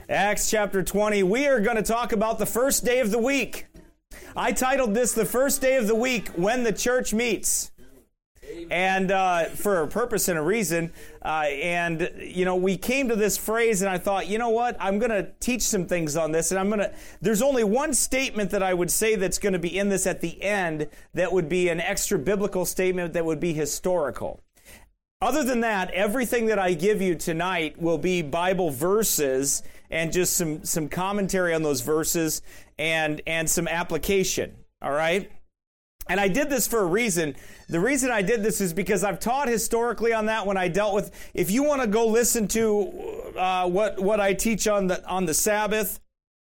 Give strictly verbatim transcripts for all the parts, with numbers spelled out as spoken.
Acts chapter twenty. We are going to talk about the first day of the week. I titled this The First Day of the Week, When the Church Meets. And uh, for a purpose and a reason. Uh, and, you know, we came to this phrase and I thought, you know what? I'm going to teach some things on this. And I'm going to, there's only one statement that I would say that's going to be in this at the end that would be an extra biblical statement that would be historical. Other than that, everything that I give you tonight will be Bible verses and just some, some commentary on those verses and, and some application. All right? And I did this for a reason. The reason I did this is because I've taught historically on that when I dealt with, if you want to go listen to uh, what what I teach on the on the Sabbath,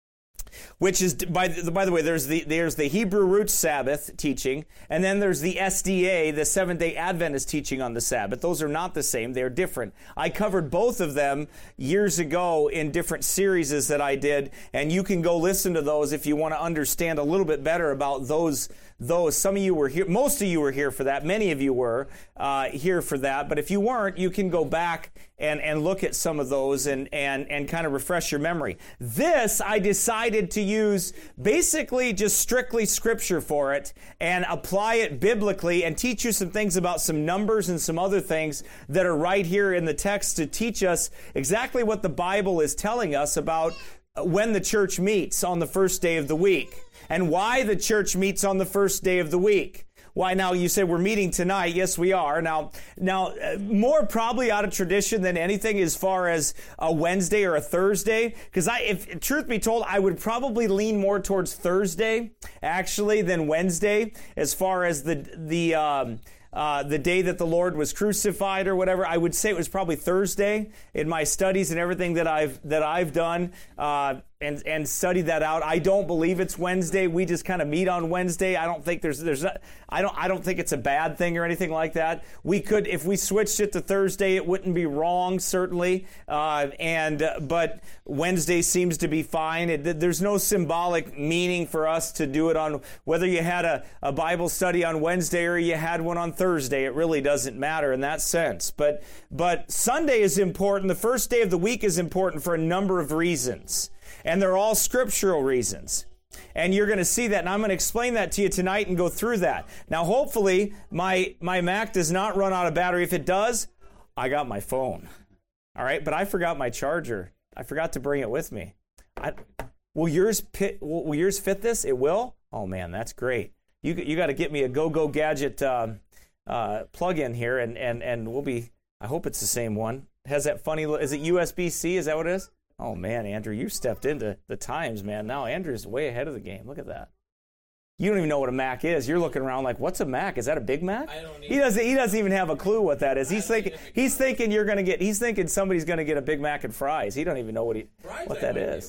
which is, by the, by the way, there's the there's the Hebrew Roots Sabbath teaching, and then there's the S D A, the Seventh-day Adventist teaching on the Sabbath. Those are not the same. They're different. I covered both of them years ago in different series that I did, and you can go listen to those if you want to understand a little bit better about those Those, some of you were here, most of you were here for that, many of you were uh, here for that, but if you weren't, you can go back and, and look at some of those and, and, and kind of refresh your memory. This, I decided to use basically just strictly scripture for it and apply it biblically and teach you some things about some numbers and some other things that are right here in the text to teach us exactly what the Bible is telling us about when the church meets on the first day of the week. And why the church meets on the first day of the week. Why now you say we're meeting tonight. Yes, we are. Now, now more probably out of tradition than anything as far as a Wednesday or a Thursday. Because I, if truth be told, I would probably lean more towards Thursday actually than Wednesday as far as the, the, um, Uh, the day that the Lord was crucified or whatever. I would say it was probably Thursday in my studies and everything that I've that I've done uh, and and studied that out. I don't believe it's Wednesday. We just kind of meet on Wednesday. I don't think there's there's not, I don't I don't think it's a bad thing or anything like that. We could, if we switched it to Thursday, it wouldn't be wrong certainly. Uh, and uh, but Wednesday seems to be fine. It, there's no symbolic meaning for us to do it on whether you had a, a Bible study on Wednesday or you had one on Thursday. Thursday. It really doesn't matter in that sense. But but Sunday is important. The first day of the week is important for a number of reasons. And they're all scriptural reasons. And you're going to see that. And I'm going to explain that to you tonight and go through that. Now, hopefully, my, my Mac does not run out of battery. If it does, I got my phone. All right? But I forgot my charger. I forgot to bring it with me. I, will yours fit, will, will yours fit this? It will? Oh, man, that's great. You, you got to get me a Go-Go Gadget um, Uh, plug in here, and, and, and we'll be, I hope it's the same one. It has that funny, is it U S B C? Is that what it is? Oh, man, Andrew, you stepped into the times, man. Now Andrew's way ahead of the game. Look at that. You don't even know what a Mac is. You're looking around like, what's a Mac? Is that a Big Mac? I don't he doesn't. He doesn't even have a clue what that is. He's thinking. He's thinking you're going to get. He's thinking somebody's going to get a Big Mac and fries. He don't even know what he fries what that is.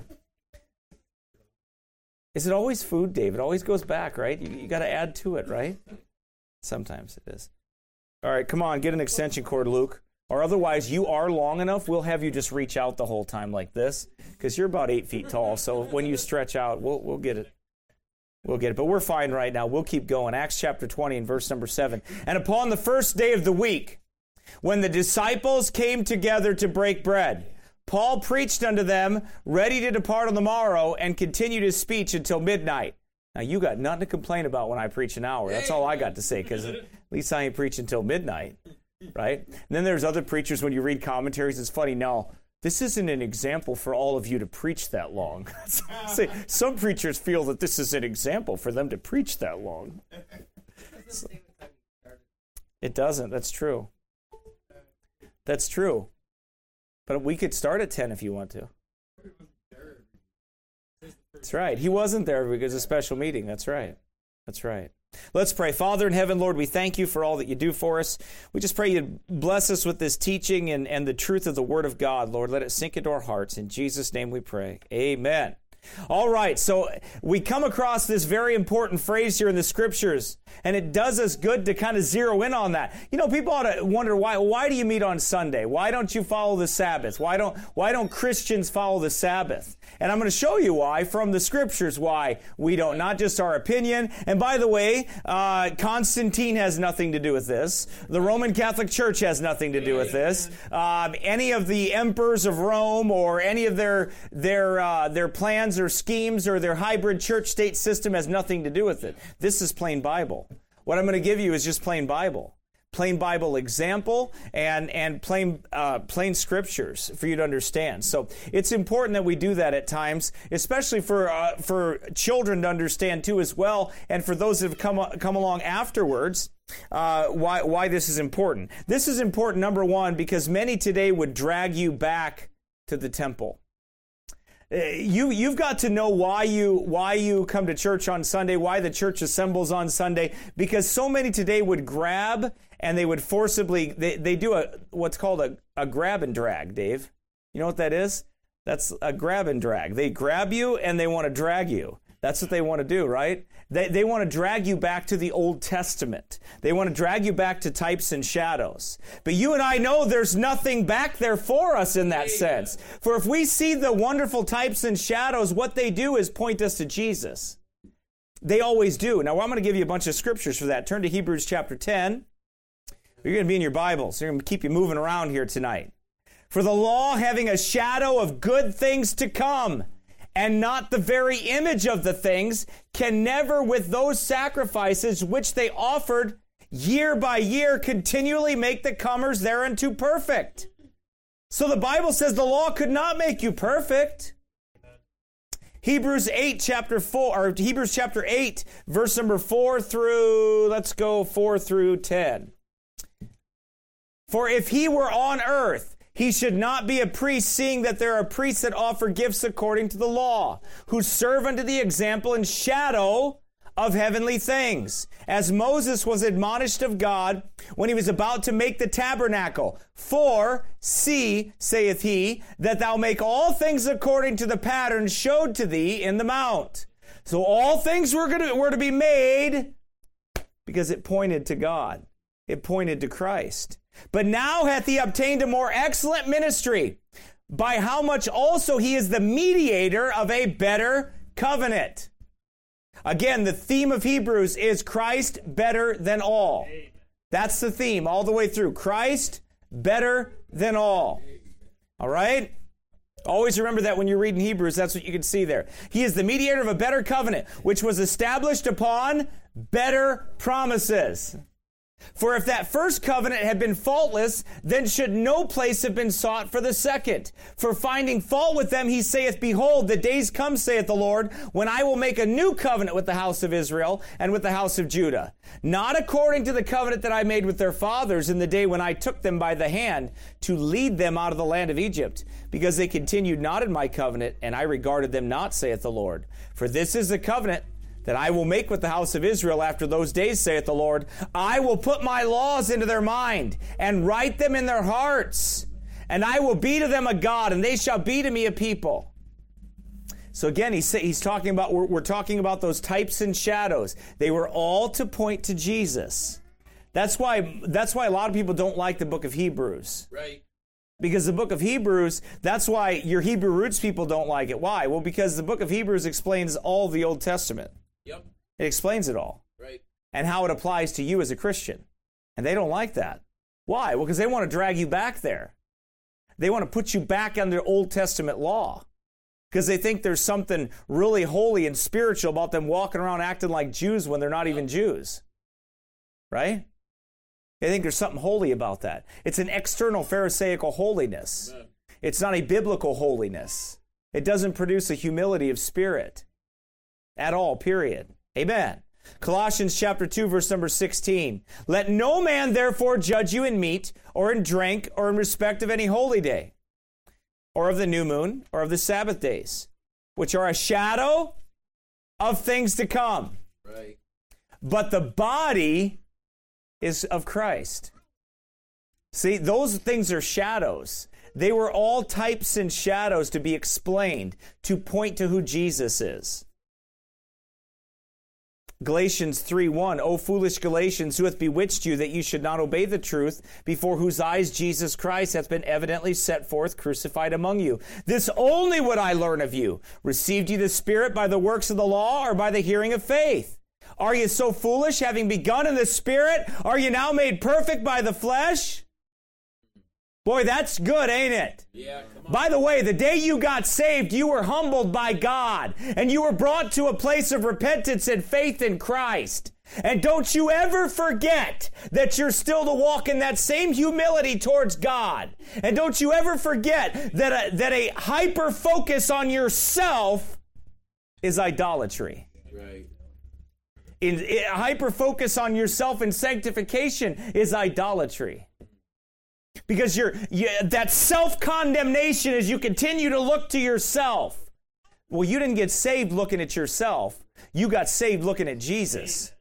Is it always food, Dave? It always goes back, right? You, you got to add to it, right? Sometimes it is. All right, come on, get an extension cord, Luke. Or otherwise, you are long enough, we'll have you just reach out the whole time like this, because you're about eight feet tall. So when you stretch out, we'll we'll get it. We'll get it. But we're fine right now. We'll keep going. Acts chapter twenty and verse number seven. And upon the first day of the week, when the disciples came together to break bread, Paul preached unto them, ready to depart on the morrow, and continued his speech until midnight. Now, you got nothing to complain about when I preach an hour. That's all I got to say, because at least I ain't preaching until midnight, right? And then there's other preachers, when you read commentaries, it's funny. No, this isn't an example for all of you to preach that long. See, some preachers feel that this is an example for them to preach that long. So, it doesn't. That's true. That's true. But we could start at ten if you want to. That's right. He wasn't there because of a special meeting. That's right. That's right. Let's pray. Father in heaven, Lord, we thank you for all that you do for us. We just pray you bless us with this teaching and, and the truth of the Word of God. Lord, let it sink into our hearts. In Jesus' name we pray. Amen. All right, so we come across this very important phrase here in the scriptures, and it does us good to kind of zero in on that. You know, people ought to wonder why, why do you meet on Sunday? Why don't you follow the Sabbath? Why don't, why don't Christians follow the Sabbath? And I'm going to show you why from the scriptures why we don't, not just our opinion. And by the way, uh, Constantine has nothing to do with this. The Roman Catholic Church has nothing to do with this. Um, any of the emperors of Rome or any of their their uh, their plans or schemes or their hybrid church-state system has nothing to do with it. This is plain Bible. What I'm going to give you is just plain Bible. Plain Bible example and and plain uh, plain scriptures for you to understand. So it's important that we do that at times, especially for uh, for children to understand too as well, and for those that have come come along afterwards. Uh, why why this is important? This is important, number one, because many today would drag you back to the temple. You, you've got to know why you, why you come to church on Sunday, why the church assembles on Sunday, because so many today would grab and they would forcibly, they, they do a, what's called a, a grab and drag, Dave. You know what that is? That's a grab and drag. They grab you and they want to drag you. That's what they want to do, right? They, they want to drag you back to the Old Testament. They want to drag you back to types and shadows. But you and I know there's nothing back there for us in that sense. For if we see the wonderful types and shadows, what they do is point us to Jesus. They always do. Now, I'm going to give you a bunch of scriptures for that. Turn to Hebrews chapter ten. You're going to be in your Bibles. You're going to keep you moving around here tonight. For the law, having a shadow of good things to come, and not the very image of the things, can never with those sacrifices which they offered year by year continually make the comers thereunto perfect. So the Bible says the law could not make you perfect. Hebrews eight chapter four, or Hebrews chapter eight, verse number four through, let's go four through ten. For if he were on earth, he should not be a priest, seeing that there are priests that offer gifts according to the law, who serve unto the example and shadow of heavenly things. As Moses was admonished of God when he was about to make the tabernacle. For, see, saith he, that thou make all things according to the pattern showed to thee in the mount. So all things were, gonna, were to be made because it pointed to God. It pointed to Christ. But now hath he obtained a more excellent ministry, by how much also he is the mediator of a better covenant. Again, the theme of Hebrews is Christ better than all. That's the theme all the way through. Christ better than all. All right? Always remember that when you're reading Hebrews, that's what you can see there. He is the mediator of a better covenant, which was established upon better promises. For if that first covenant had been faultless, then should no place have been sought for the second. For finding fault with them, he saith, Behold, the days come, saith the Lord, when I will make a new covenant with the house of Israel and with the house of Judah. Not according to the covenant that I made with their fathers in the day when I took them by the hand to lead them out of the land of Egypt, because they continued not in my covenant, and I regarded them not, saith the Lord. For this is the covenant that I will make with the house of Israel after those days, saith the Lord. I will put my laws into their mind and write them in their hearts. And I will be to them a God, and they shall be to me a people. So again, he's, he's talking about, we're, we're talking about those types and shadows. They were all to point to Jesus. That's why, that's why a lot of people don't like the book of Hebrews. Right. Because the book of Hebrews, that's why your Hebrew roots people don't like it. Why? Well, because the book of Hebrews explains all the Old Testament. Yep. It explains it all. Right. And how it applies to you as a Christian. And they don't like that. Why? Well, because they want to drag you back there. They want to put you back under Old Testament law. Because they think there's something really holy and spiritual about them walking around acting like Jews when they're not even Jews. Right? They think there's something holy about that. It's an external Pharisaical holiness. Amen. It's not a biblical holiness. It doesn't produce a humility of spirit. At all, period. Amen. Colossians chapter two, verse number sixteen. Let no man therefore judge you in meat, or in drink, or in respect of any holy day, or of the new moon, or of the Sabbath days, which are a shadow of things to come. Right. But the body is of Christ. See, those things are shadows. They were all types and shadows to be explained, to point to who Jesus is. Galatians three one, O foolish Galatians, who hath bewitched you that you should not obey the truth, before whose eyes Jesus Christ hath been evidently set forth, crucified among you. This only would I learn of you. Received ye the Spirit by the works of the law, or by the hearing of faith? Are you so foolish, having begun in the Spirit? Are you now made perfect by the flesh? Boy, that's good, ain't it? Yeah, come on. By the way, the day you got saved, you were humbled by God, and you were brought to a place of repentance and faith in Christ. And don't you ever forget that you're still to walk in that same humility towards God. And don't you ever forget that a, that a hyper focus on yourself is idolatry. Right. In, in, a hyper focus on yourself and sanctification is idolatry. Because you're, you, that self-condemnation as you continue to look to yourself. Well, you didn't get saved looking at yourself. You got saved looking at Jesus.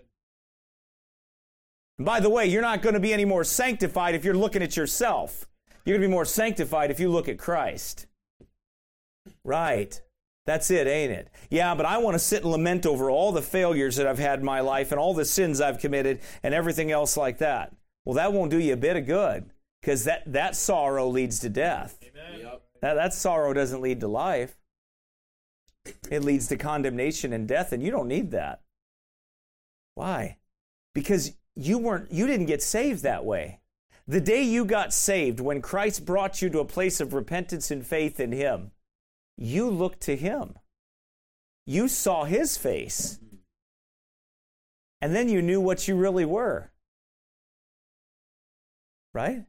And by the way, you're not going to be any more sanctified if you're looking at yourself. You're going to be more sanctified if you look at Christ. Right. That's it, ain't it? Yeah, but I want to sit and lament over all the failures that I've had in my life and all the sins I've committed and everything else like that. Well, that won't do you a bit of good. Because that, that sorrow leads to death. Yep. That, that sorrow doesn't lead to life. It leads to condemnation and death, and you don't need that. Why? Because you weren't, you didn't get saved that way. The day you got saved, when Christ brought you to a place of repentance and faith in Him, you looked to Him. You saw His face. And then you knew what you really were. Right?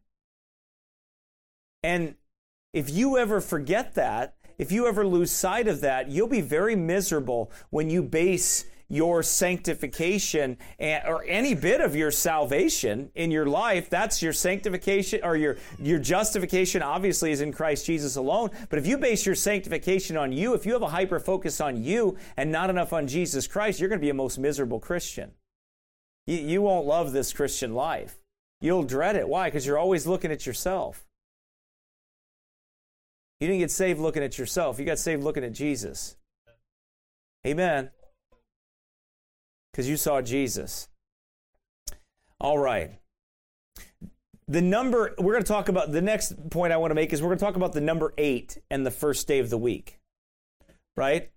And if you ever forget that, if you ever lose sight of that, you'll be very miserable when you base your sanctification and, or any bit of your salvation in your life. That's your sanctification, or your, your justification obviously is in Christ Jesus alone. But if you base your sanctification on you, if you have a hyper focus on you and not enough on Jesus Christ, you're going to be a most miserable Christian. You, you won't love this Christian life. You'll dread it. Why? Because you're always looking at yourself. You didn't get saved looking at yourself. You got saved looking at Jesus. Amen. Because you saw Jesus. All right. The number, we're going to talk about, the next point I want to make is we're going to talk about the number eight and the first day of the week. Right?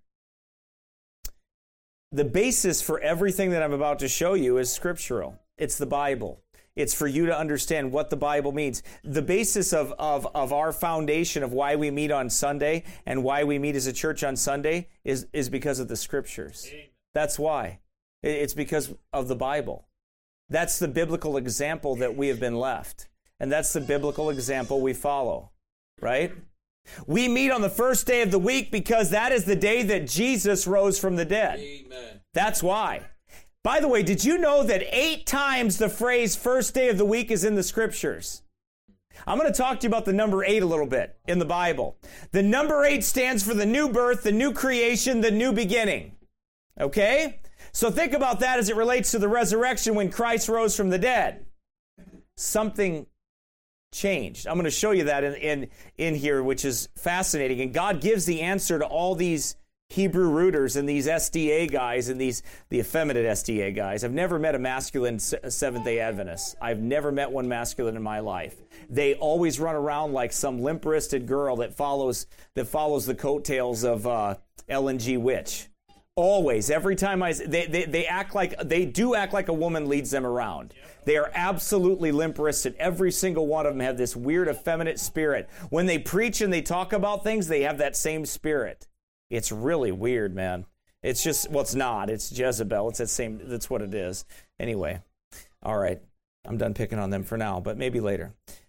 The basis for everything that I'm about to show you is scriptural. It's the Bible. It's for you to understand what the Bible means. The basis of, of, of our foundation of why we meet on Sunday and why we meet as a church on Sunday is, is because of the Scriptures. Amen. That's why. It's because of the Bible. That's the biblical example that we have been left. And that's the biblical example we follow. Right? We meet on the first day of the week because that is the day that Jesus rose from the dead. Amen. That's why. By the way, did you know that eight times the phrase first day of the week is in the Scriptures? I'm going to talk to you about the number eight a little bit in the Bible. The number eight stands for the new birth, the new creation, the new beginning. Okay? So think about that as it relates to the resurrection when Christ rose from the dead. Something changed. I'm going to show you that in, in, in here, which is fascinating. And God gives the answer to all these Hebrew rooters and these S D A guys and these the effeminate S D A guys. I've never met a masculine Seventh-day Adventist. I've never met one masculine in my life. They always run around like some limp-wristed girl that follows that follows the coattails of uh, Ellen G. Witch. Always, every time I they, they they act like they do act like a woman leads them around. They are absolutely limp-wristed. Every single one of them have this weird effeminate spirit. When they preach and they talk about things, they have that same spirit. It's really weird, man. It's just, well, it's not. It's Jezebel. It's that same, that's what it is. Anyway, all right. I'm done picking on them for now, but maybe later.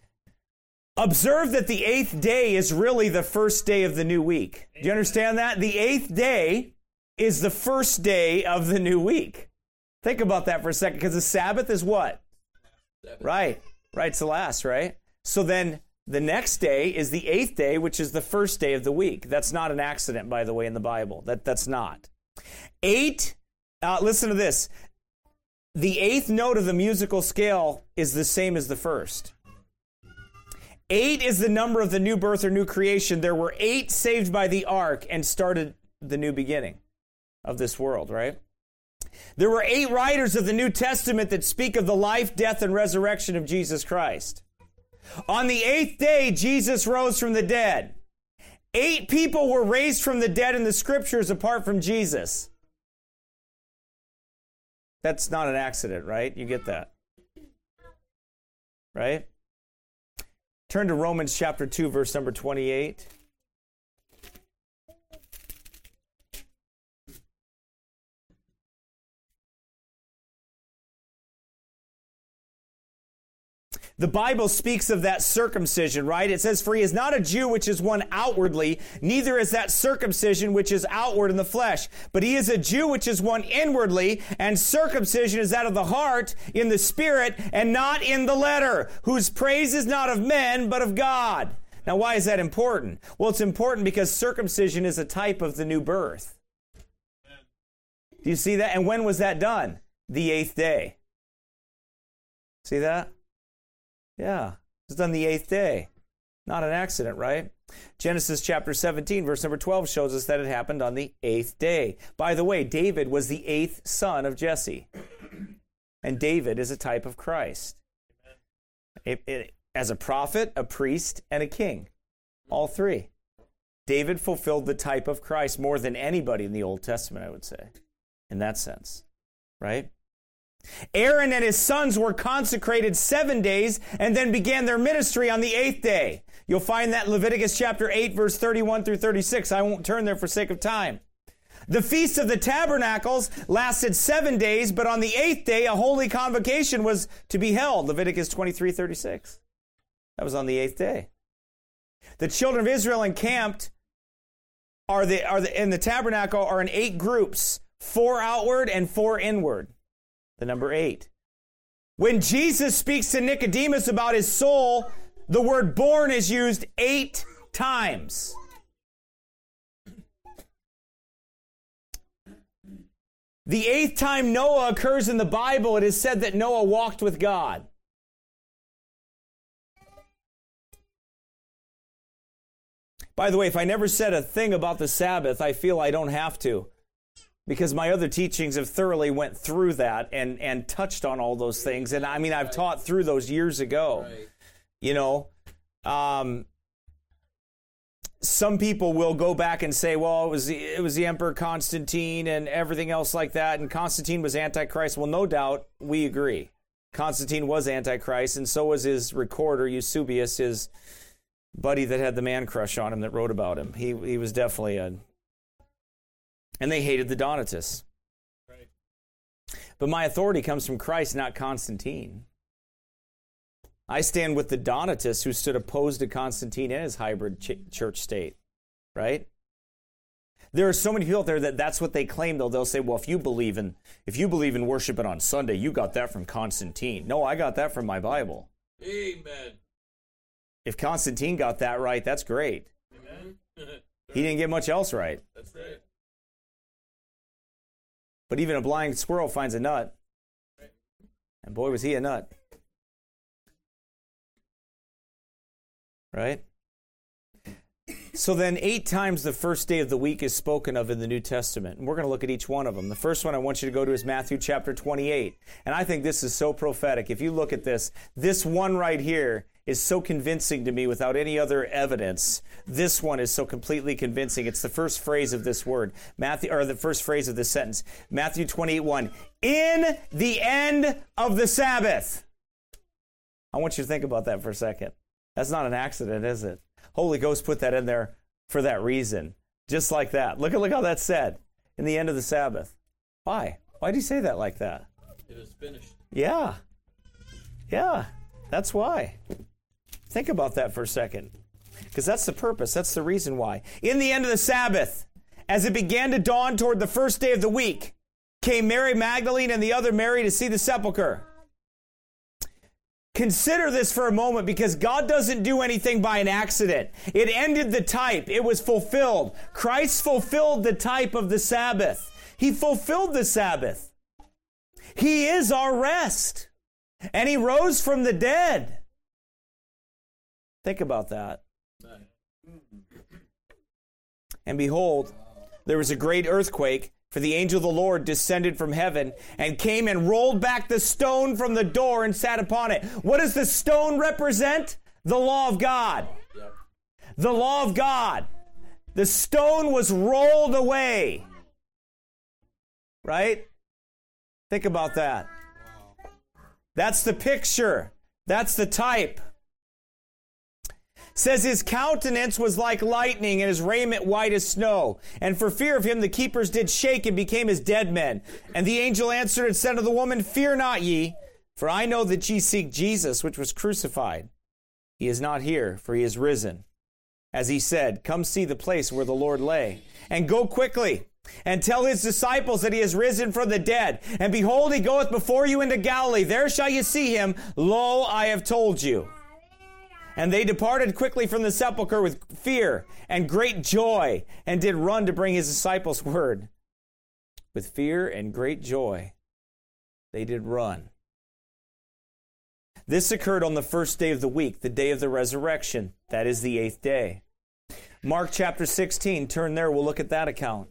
Observe that the eighth day is really the first day of the new week. Do you understand that? The eighth day is the first day of the new week. Think about that for a second, because the Sabbath is what? Sabbath. Right. Right, it's the last, right? So then the next day is the eighth day, which is the first day of the week. That's not an accident, by the way, in the Bible. That That's not. Eight, uh, listen to this. The eighth note of the musical scale is the same as the first. Eight is the number of the new birth or new creation. There were eight saved by the ark and started the new beginning of this world, right? There were eight writers of the New Testament that speak of the life, death, and resurrection of Jesus Christ. On the eighth day, Jesus rose from the dead. Eight people were raised from the dead in the scriptures apart from Jesus. That's not an accident, right? You get that. Right? Turn to Romans chapter two, verse number twenty-eight. The Bible speaks of that circumcision, right? It says, for he is not a Jew which is one outwardly, neither is that circumcision which is outward in the flesh. But he is a Jew which is one inwardly, and circumcision is that of the heart, in the spirit, and not in the letter, whose praise is not of men, but of God. Now, why is that important? Well, it's important because circumcision is a type of the new birth. Do you see that? And when was that done? The eighth day. See that? Yeah, it was done the eighth day. Not an accident, right? Genesis chapter seventeen, verse number twelve shows us that it happened on the eighth day. By the way, David was the eighth son of Jesse. And David is a type of Christ. It, it, as a prophet, a priest, and a king. All three. David fulfilled the type of Christ more than anybody in the Old Testament, I would say. In that sense, right? Aaron and his sons were consecrated seven days and then began their ministry on the eighth day. You'll find that in Leviticus chapter eight, verse thirty-one through thirty-six. I won't turn there for sake of time. The Feast of the Tabernacles lasted seven days, but on the eighth day, a holy convocation was to be held. Leviticus twenty-three, thirty-six. That was on the eighth day. The children of Israel encamped are the, are the, in the tabernacle are in eight groups, four outward and four inward. The number eight. When Jesus speaks to Nicodemus about his soul, the word born is used eight times. The eighth time Noah occurs in the Bible, it is said that Noah walked with God. By the way, if I never said a thing about the Sabbath, I feel I don't have to. Because my other teachings have thoroughly went through that and, and touched on all those things. And I mean, I've taught through those years ago. Right. You know, um, some people will go back and say, well, it was, the, it was the Emperor Constantine and everything else like that. And Constantine was Antichrist. Well, no doubt, we agree. Constantine was Antichrist, and so was his recorder, Eusebius, his buddy that had the man crush on him that wrote about him. He, he was definitely a... And they hated the Donatists. Right. But my authority comes from Christ, not Constantine. I stand with the Donatists who stood opposed to Constantine and his hybrid ch- church state. Right? There are so many people out there that that's what they claim, though. They'll say, well, if you believe in if you believe in worshiping on Sunday, you got that from Constantine. No, I got that from my Bible. Amen. If Constantine got that right, that's great. Amen. He didn't get much else right. That's right. But even a blind squirrel finds a nut. And boy, was he a nut. Right? So then eight times the first day of the week is spoken of in the New Testament. And we're going to look at each one of them. The first one I want you to go to is Matthew chapter twenty-eight. And I think this is so prophetic. If you look at this, this one right here is so convincing to me without any other evidence. This one is so completely convincing. It's the first phrase of this word, Matthew, or the first phrase of this sentence, Matthew twenty-eight, one. In the end of the Sabbath. I want you to think about that for a second. That's not an accident, is it? Holy Ghost put that in there for that reason. Just like that. Look at look how that's said. In the end of the Sabbath. Why? Why do you say that like that? It is finished. Yeah. Yeah. That's why. Think about that for a second. Because that's the purpose. That's the reason why. In the end of the Sabbath, as it began to dawn toward the first day of the week, came Mary Magdalene and the other Mary to see the sepulchre. Consider this for a moment, because God doesn't do anything by an accident. It ended the type. It was fulfilled. Christ fulfilled the type of the Sabbath. He fulfilled the Sabbath. He is our rest. And he rose from the dead. Think about that. And behold, there was a great earthquake, for the angel of the Lord descended from heaven and came and rolled back the stone from the door and sat upon it. What does the stone represent? The law of God. Yep. The law of God. The stone was rolled away. Right? Think about that. That's the picture. That's the type. Says his countenance was like lightning and his raiment white as snow. And for fear of him, the keepers did shake and became as dead men. And the angel answered and said to the woman, Fear not ye, for I know that ye seek Jesus, which was crucified. He is not here, for he is risen. As he said, Come see the place where the Lord lay, and go quickly, and tell his disciples that he is risen from the dead. And behold, he goeth before you into Galilee. There shall you see him. Lo, I have told you. And they departed quickly from the sepulchre with fear and great joy, and did run to bring his disciples word. With fear and great joy, they did run. This occurred on the first day of the week, the day of the resurrection. That is the eighth day. Mark chapter sixteen, turn there, we'll look at that account.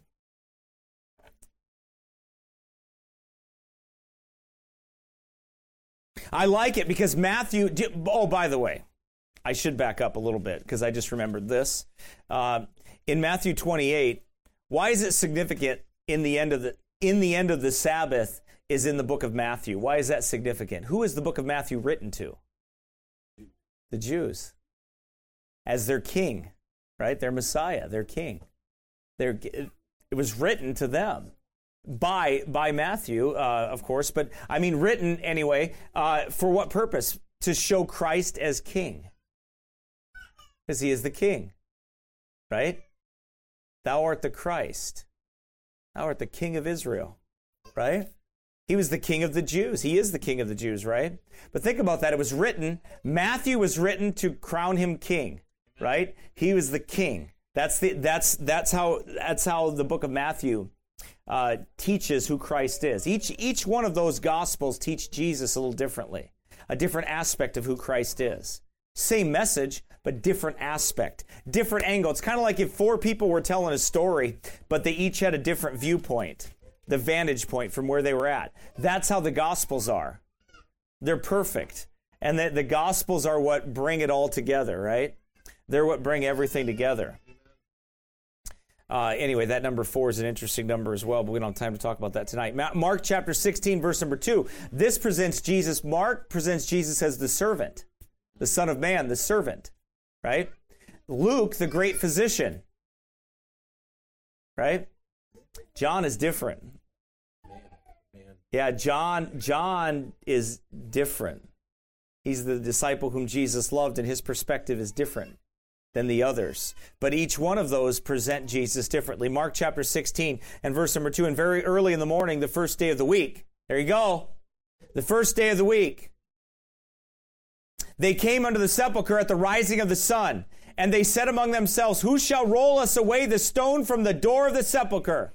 I like it because Matthew, oh, by the way, I should back up a little bit because I just remembered this. Uh, in Matthew twenty-eight, why is it significant in the end of the in the end of the Sabbath is in the book of Matthew? Why is that significant? Who is the book of Matthew written to? The Jews. As their king, right? Their Messiah, their king. Their, it was written to them by, by Matthew, uh, of course, but I mean written anyway. Uh, for what purpose? To show Christ as king. Because he is the king, right? Thou art the Christ. Thou art the King of Israel, right? He was the king of the Jews. He is the king of the Jews, right? But think about that. It was written, Matthew was written to crown him king, right? He was the king. That's the that's that's how that's how the book of Matthew uh, teaches who Christ is. Each each one of those gospels teach Jesus a little differently, a different aspect of who Christ is. Same message, but different aspect, different angle. It's kind of like if four people were telling a story, but they each had a different viewpoint, the vantage point from where they were at. That's how the Gospels are. They're perfect. And the, the Gospels are what bring it all together, right? They're what bring everything together. Uh, anyway, that number four is an interesting number as well, but we don't have time to talk about that tonight. Mark chapter sixteen, verse number two. This presents Jesus, Mark presents Jesus as the servant. The Son of Man, the servant, right? Luke, the great physician, right? John is different. Yeah, John, John is different. He's the disciple whom Jesus loved, and his perspective is different than the others. But each one of those present Jesus differently. Mark chapter sixteen and verse number two, and very early in the morning, the first day of the week. There you go. The first day of the week. They came unto the sepulchre at the rising of the sun, and they said among themselves, Who shall roll us away the stone from the door of the sepulchre?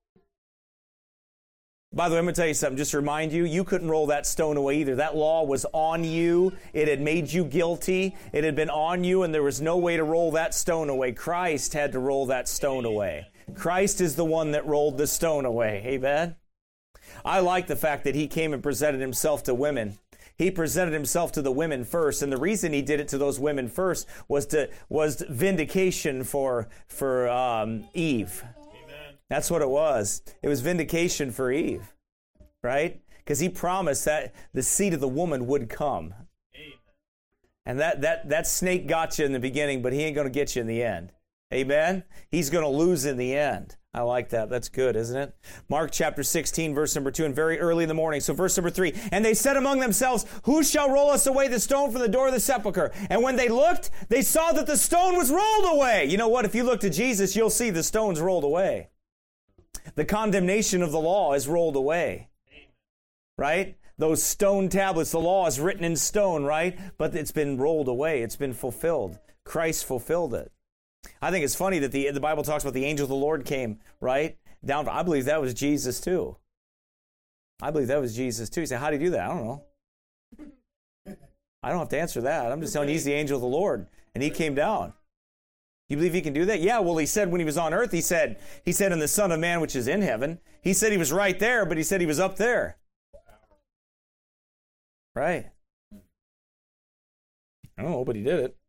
By the way, I'm going to tell you something, just to remind you, you couldn't roll that stone away either. That law was on you. It had made you guilty. It had been on you, and there was no way to roll that stone away. Christ had to roll that stone away. Christ is the one that rolled the stone away. Amen? I like the fact that he came and presented himself to women. He presented himself to the women first, and the reason he did it to those women first was to was vindication for for um, Eve. Amen. That's what it was. It was vindication for Eve, right? Because he promised that the seed of the woman would come. Amen. And that that that snake got you in the beginning, but he ain't going to get you in the end. Amen? He's going to lose in the end. I like that. That's good, isn't it? Mark chapter sixteen, verse number two, and very early in the morning. So verse number three, and they said among themselves, Who shall roll us away the stone from the door of the sepulchre? And when they looked, they saw that the stone was rolled away. You know what? If you look to Jesus, you'll see the stone's rolled away. The condemnation of the law is rolled away. Right? Those stone tablets, the law is written in stone, right? But it's been rolled away. It's been fulfilled. Christ fulfilled it. I think it's funny that the the Bible talks about the angel of the Lord came, right? Down. I believe that was Jesus too. I believe that was Jesus too. You say, how did he do that? I don't know. I don't have to answer that. I'm just telling you, he's the angel of the Lord. And he came down. You believe he can do that? Yeah, well, he said when he was on earth, he said, he said in the Son of Man, which is in heaven. He said he was right there, but he said he was up there. Right. I don't know, but he did it.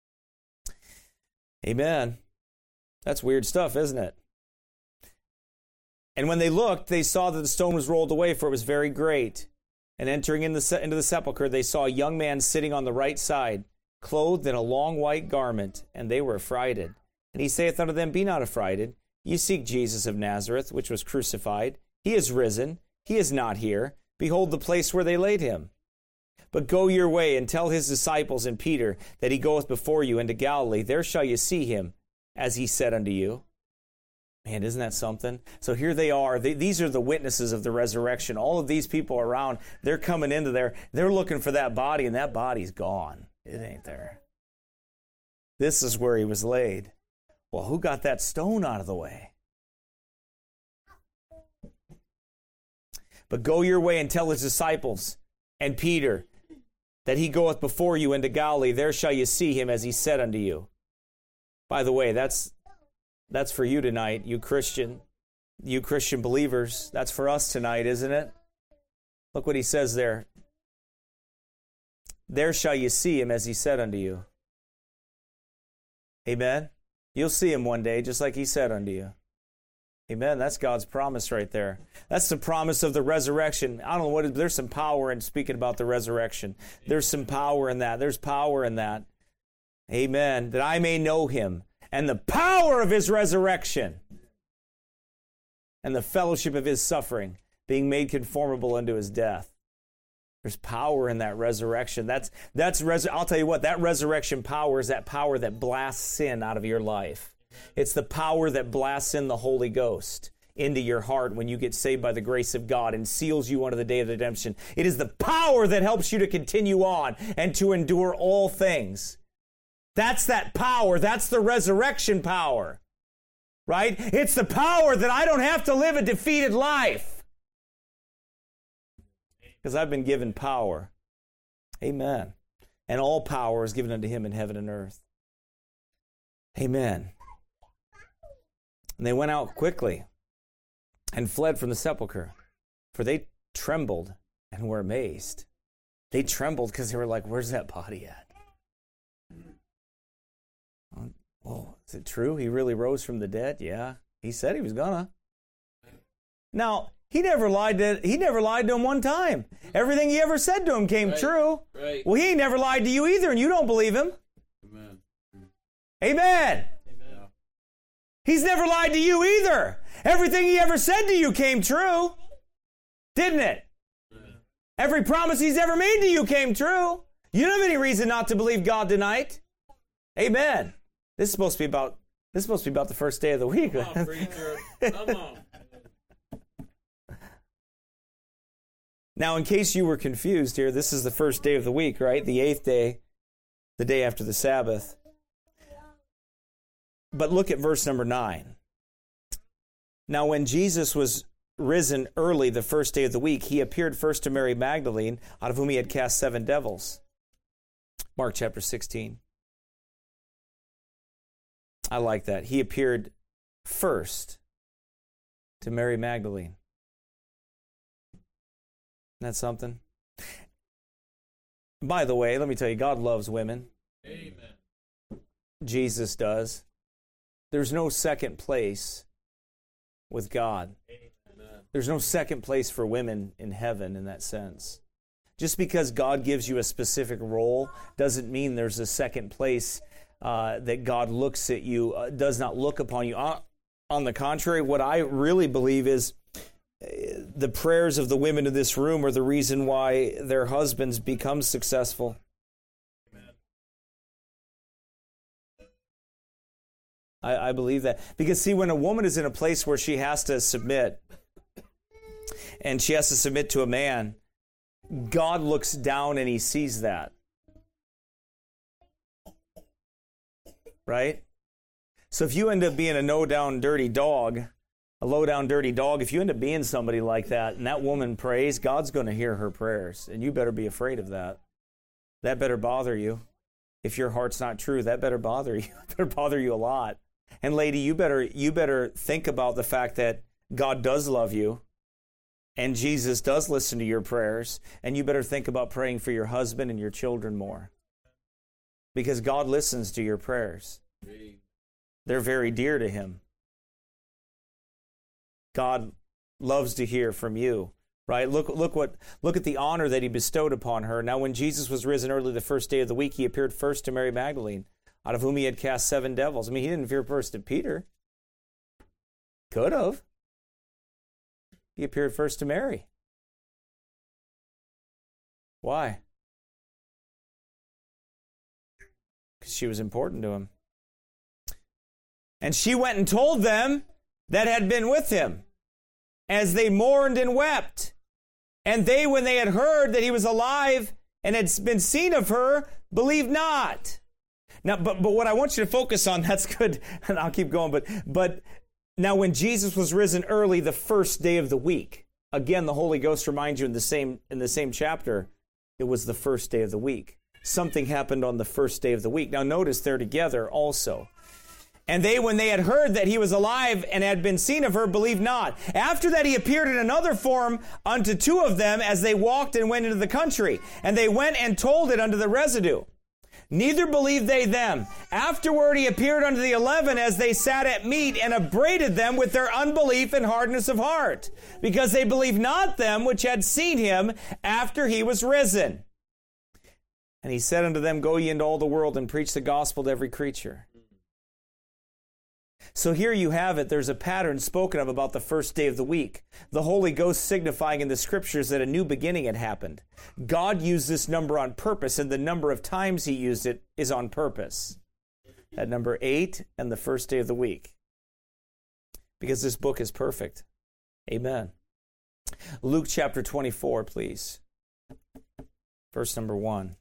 Amen. That's weird stuff, isn't it? And when they looked, they saw that the stone was rolled away, for it was very great. And entering in the, into the sepulchre, they saw a young man sitting on the right side, clothed in a long white garment, and they were affrighted. And he saith unto them, Be not affrighted. Ye seek Jesus of Nazareth, which was crucified. He is risen. He is not here. Behold the place where they laid him. But go your way, and tell his disciples and Peter that he goeth before you into Galilee. There shall you see him, as he said unto you. Man, isn't that something? So here they are. They, these are the witnesses of the resurrection. All of these people around, they're coming into there. They're looking for that body, and that body's gone. It ain't there. This is where he was laid. Well, who got that stone out of the way? But go your way and tell his disciples and Peter that he goeth before you into Galilee. There shall you see him, as he said unto you. By the way, that's that's for you tonight, you Christian, you Christian believers. That's for us tonight, isn't it? Look what he says there. There shall you see him, as he said unto you. Amen? You'll see him one day, just like he said unto you. Amen? That's God's promise right there. That's the promise of the resurrection. I don't know what it is, but there's some power in speaking about the resurrection. There's some power in that. There's power in that. Amen. That I may know him and the power of his resurrection and the fellowship of his suffering, being made conformable unto his death. There's power in that resurrection. That's that's res- I'll tell you what, that resurrection power is that power that blasts sin out of your life. It's the power that blasts in the Holy Ghost into your heart when you get saved by the grace of God and seals you unto the day of redemption. It is the power that helps you to continue on and to endure all things. That's that power. That's the resurrection power, right? It's the power that I don't have to live a defeated life because I've been given power. Amen. And all power is given unto him in heaven and earth. Amen. And they went out quickly and fled from the sepulchre, for they trembled and were amazed. They trembled because they were like, where's that body at? Oh, is it true? He really rose from the dead? Yeah. He said he was gonna. Now, he never lied to he never lied to him one time. Everything he ever said to him came right. true. Right. Well, he ain't never lied to you either, and you don't believe him. Amen. Amen. Amen. He's never lied to you either. Everything he ever said to you came true. Didn't it? Amen. Every promise he's ever made to you came true. You don't have any reason not to believe God tonight. Amen. This is supposed to be about this is supposed to be about the first day of the week. Come on, preacher. Come on. Now, in case you were confused here, this is the first day of the week, right? The eighth day, the day after the Sabbath. But look at verse number nine. Now, when Jesus was risen early the first day of the week, he appeared first to Mary Magdalene, out of whom he had cast seven devils. Mark chapter sixteen. I like that. He appeared first to Mary Magdalene. Isn't that something? By the way, let me tell you, God loves women. Amen. Jesus does. There's no second place with God. Amen. There's no second place for women in heaven in that sense. Just because God gives you a specific role doesn't mean there's a second place uh, that God looks at you, uh, does not look upon you. Uh, on the contrary, what I really believe is uh, the prayers of the women in this room are the reason why their husbands become successful. Amen. I, I believe that. Because, see, when a woman is in a place where she has to submit, and she has to submit to a man, God looks down and he sees that. Right? So if you end up being a no-down dirty dog, a low-down dirty dog, if you end up being somebody like that, and that woman prays, God's going to hear her prayers, and you better be afraid of that. That better bother you. if your heart's not true, that better bother you. better bother you a lot. And lady, you better you better think about the fact that God does love you, and Jesus does listen to your prayers, and you better think about praying for your husband and your children more. Because God listens to your prayers. They're very dear to him. God loves to hear from you. Right? Look, look what, look at the honor that he bestowed upon her. Now, when Jesus was risen early the first day of the week, he appeared first to Mary Magdalene, out of whom he had cast seven devils. I mean, he didn't appear first to Peter. Could have. He appeared first to Mary. Why? Because she was important to him. And she went and told them that had been with him, as they mourned and wept. And they, when they had heard that he was alive and had been seen of her, believed not. Now, but, but what I want you to focus on, that's good, and I'll keep going, but, but now when Jesus was risen early the first day of the week, again, the Holy Ghost reminds you in the same, in the same chapter, it was the first day of the week. Something happened on the first day of the week. Now notice they're together also. And they, when they had heard that he was alive and had been seen of her, believed not. After that he appeared in another form unto two of them as they walked and went into the country. And they went and told it unto the residue. Neither believed they them. Afterward he appeared unto the eleven as they sat at meat, and upbraided them with their unbelief and hardness of heart, because they believed not them which had seen him after he was risen. And he said unto them, Go ye into all the world and preach the gospel to every creature. So here you have it. There's a pattern spoken of about the first day of the week. The Holy Ghost signifying in the scriptures that a new beginning had happened. God used this number on purpose, and the number of times he used it is on purpose. At number eight and the first day of the week. Because this book is perfect. Amen. Luke chapter twenty-four, please. Verse number one.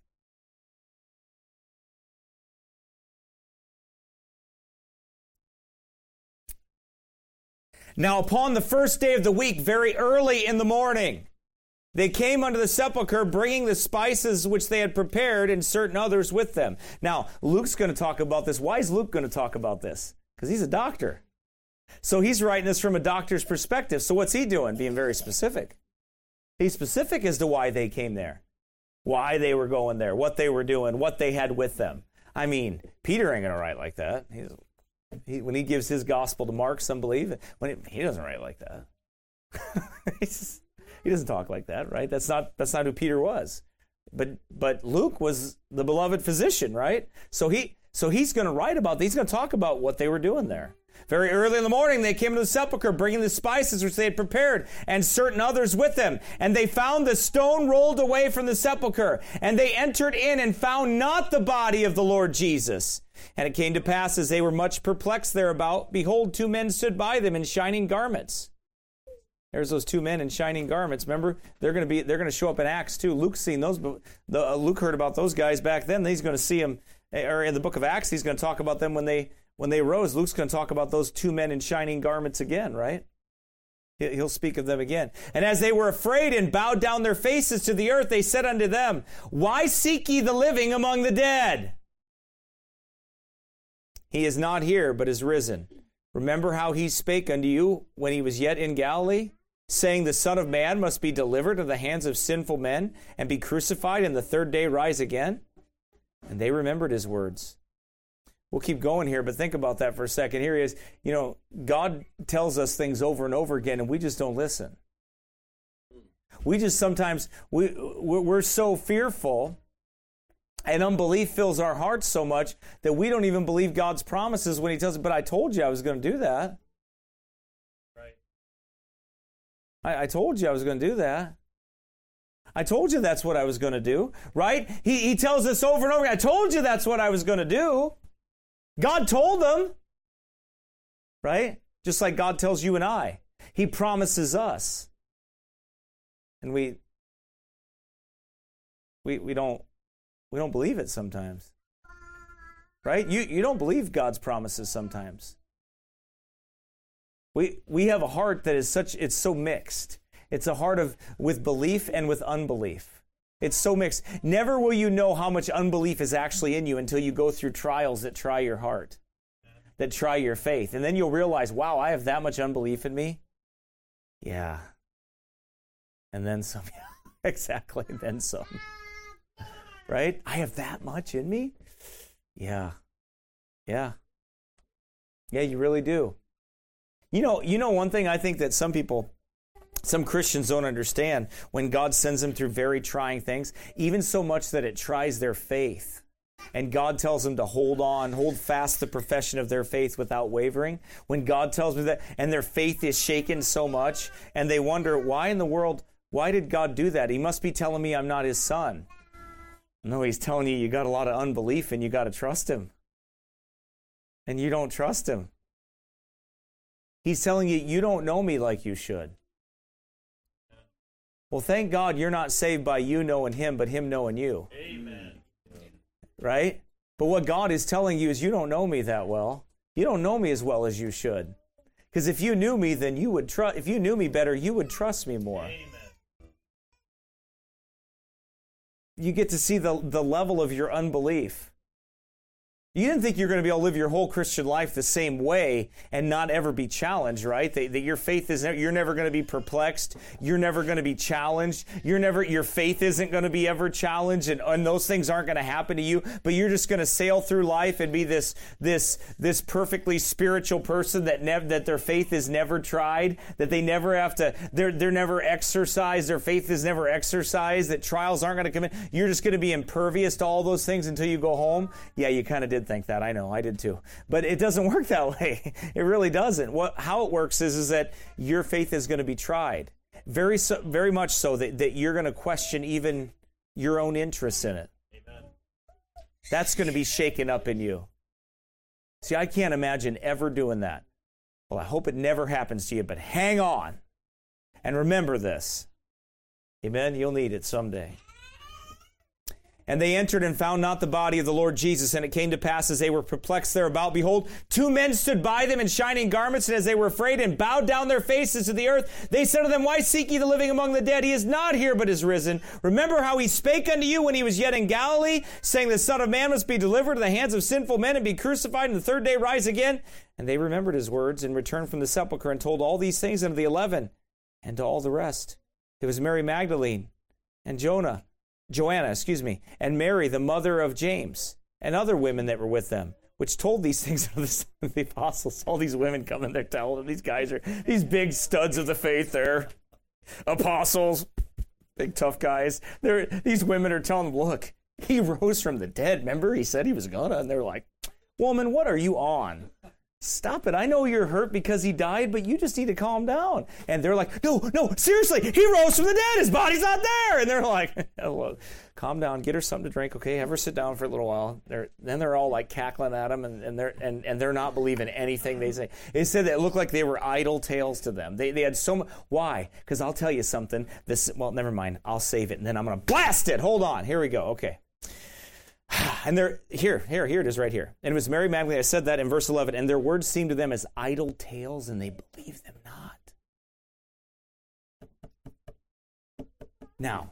Now upon the first day of the week, very early in the morning, they came unto the sepulchre, bringing the spices which they had prepared, and certain others with them. Now, Luke's going to talk about this. Why is Luke going to talk about this? Because he's a doctor. So he's writing this from a doctor's perspective. So what's he doing? Being very specific. He's specific as to why they came there, why they were going there, what they were doing, what they had with them. I mean, Peter ain't going to write like that. He's He, when he gives his gospel to Mark, some believe it. When it, he doesn't write like that. just, he doesn't talk like that, right? That's not that's not who Peter was. But but Luke was the beloved physician, right? So he so he's going to write about. He's going to talk about what they were doing there. Very early in the morning, they came to the sepulchre, bringing the spices which they had prepared, and certain others with them. And they found the stone rolled away from the sepulchre. And they entered in and found not the body of the Lord Jesus. And it came to pass, as they were much perplexed thereabout, behold, two men stood by them in shining garments. There's those two men in shining garments. Remember, they're going to be they're going to show up in Acts too. Luke's seen those. But the, uh, Luke heard about those guys back then. He's going to see them, or in the book of Acts, he's going to talk about them when they when they rose. Luke's going to talk about those two men in shining garments again, right? He'll speak of them again. And as they were afraid and bowed down their faces to the earth, they said unto them, Why seek ye the living among the dead? He is not here, but is risen. Remember how he spake unto you when he was yet in Galilee, saying, The Son of Man must be delivered into the hands of sinful men, and be crucified, and the third day rise again? And they remembered his words. We'll keep going here, but think about that for a second. Here he is. You know, God tells us things over and over again, and we just don't listen. We just sometimes, we, we're so fearful, and unbelief fills our hearts so much that we don't even believe God's promises when he tells us, but I told you I was going to do that. Right. I, I told you I was going to do that. I told you that's what I was going to do, right? He, he tells us over and over again, I told you that's what I was going to do. God told them, right? Just like God tells you and I. He promises us. And we, we, we don't, We don't believe it sometimes, right? You you don't believe God's promises sometimes. We we have a heart that is such, it's so mixed. It's a heart of with belief and with unbelief. It's so mixed. Never will you know how much unbelief is actually in you until you go through trials that try your heart, that try your faith. And then you'll realize, wow, I have that much unbelief in me? Yeah. And then some. Exactly, then some. Right? I have that much in me? Yeah. Yeah. Yeah, you really do. You know, you know one thing I think that some people, some Christians don't understand when God sends them through very trying things, even so much that it tries their faith. And God tells them to hold on, hold fast the profession of their faith without wavering. When God tells me that, and their faith is shaken so much, and they wonder, why in the world, why did God do that? He must be telling me I'm not his son. No, he's telling you you got a lot of unbelief and you got to trust him. And you don't trust him. He's telling you, you don't know me like you should. Well, thank God you're not saved by you knowing him, but him knowing you. Amen. Right? But what God is telling you is you don't know me that well. You don't know me as well as you should. Because if you knew me, then you would trust. If you knew me better, you would trust me more. Amen. You get to see the, the level of your unbelief. You didn't think you're going to be able to live your whole Christian life the same way and not ever be challenged, right? That, that your faith is never, you're never going to be perplexed. You're never going to be challenged. You're never, your faith isn't going to be ever challenged, and, and those things aren't going to happen to you. But you're just going to sail through life and be this this this perfectly spiritual person that never that their faith is never tried, that they never have to, they're they're never exercised. Their faith is never exercised. That trials aren't going to come in. You're just going to be impervious to all those things until you go home. Yeah, you kind of did think that. I know, I did too. But it doesn't work that way. It really doesn't. What, how it works is, is that your faith is going to be tried. Very so, very much so that, that you're going to question even your own interests in it. Amen. That's going to be shaken up in you. See, I can't imagine ever doing that. Well, I hope it never happens to you, but hang on. And remember this. Amen? You'll need it someday. And they entered and found not the body of the Lord Jesus. And it came to pass as they were perplexed thereabout, behold, two men stood by them in shining garments. And as they were afraid and bowed down their faces to the earth, they said to them, why seek ye the living among the dead? He is not here, but is risen. Remember how he spake unto you when he was yet in Galilee, saying, the Son of Man must be delivered to the hands of sinful men and be crucified, and the third day rise again. And they remembered his words and returned from the sepulchre and told all these things unto the eleven and to all the rest. It was Mary Magdalene and Jonah. Joanna, excuse me, and Mary, the mother of James, and other women that were with them, which told these things to the, the apostles. All these women coming there telling them, these guys are, these big studs of the faith there, apostles, big tough guys. They're, these women are telling them, look, he rose from the dead. Remember, he said he was gonna, and they're like, woman, what are you on? Stop it. I know you're hurt because he died, but you just need to calm down. And they're like, no, no, seriously, he rose from the dead. His body's not there. And they're like, well, calm down, get her something to drink, okay? Have her sit down for a little while. They're, then they're all like cackling at him, and, and, they're, and, and they're not believing anything they say. They said that it looked like they were idle tales to them. They, they had so much. Why? Because I'll tell you something. This, well, never mind. I'll save it, and then I'm going to blast it. Hold on. Here we go. Okay. And they're, here, here, here it is right here. And it was Mary Magdalene, I said that in verse eleven, and their words seemed to them as idle tales, and they believed them not. Now,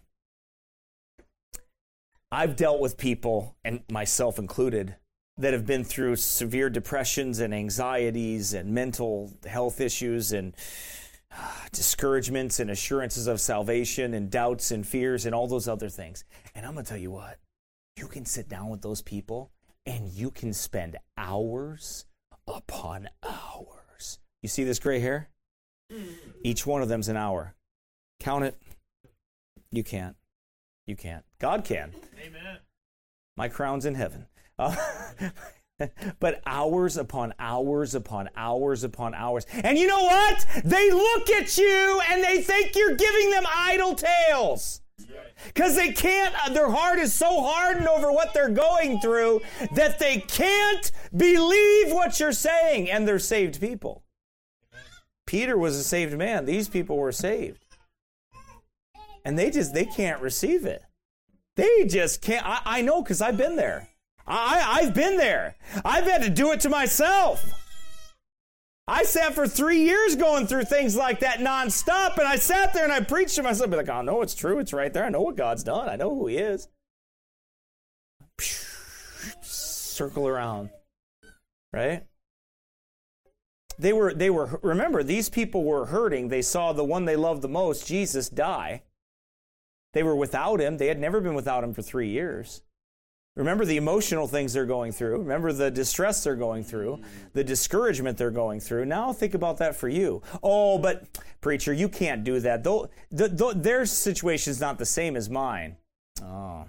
I've dealt with people, and myself included, that have been through severe depressions and anxieties and mental health issues and uh, discouragements and assurances of salvation and doubts and fears and all those other things. And I'm going to tell you what. You can sit down with those people and you can spend hours upon hours. You see this gray hair? Each one of them's an hour. Count it. You can't. You can't. God can. Amen. My crown's in heaven. Uh, but hours upon hours upon hours upon hours. And you know what? They look at you and they think you're giving them idle tales. Because they can't, their heart is so hardened over what they're going through that they can't believe what you're saying. And they're saved people. Peter was a saved man. These people were saved. And they just, they can't receive it. They just can't. I, I know because I've been there. I, I've been there. I've had to do it to myself. I sat for three years going through things like that nonstop, and I sat there and I preached to myself, be like, oh, no, it's true. It's right there. I know what God's done. I know who he is. Circle around, right? They were, they were, remember, these people were hurting. They saw the one they loved the most, Jesus, die. They were without him. They had never been without him for three years. Remember the emotional things they're going through. Remember the distress they're going through, the discouragement they're going through. Now think about that for you. Oh, but preacher, you can't do that. Though, the, the, their situation's not the same as mine. Oh.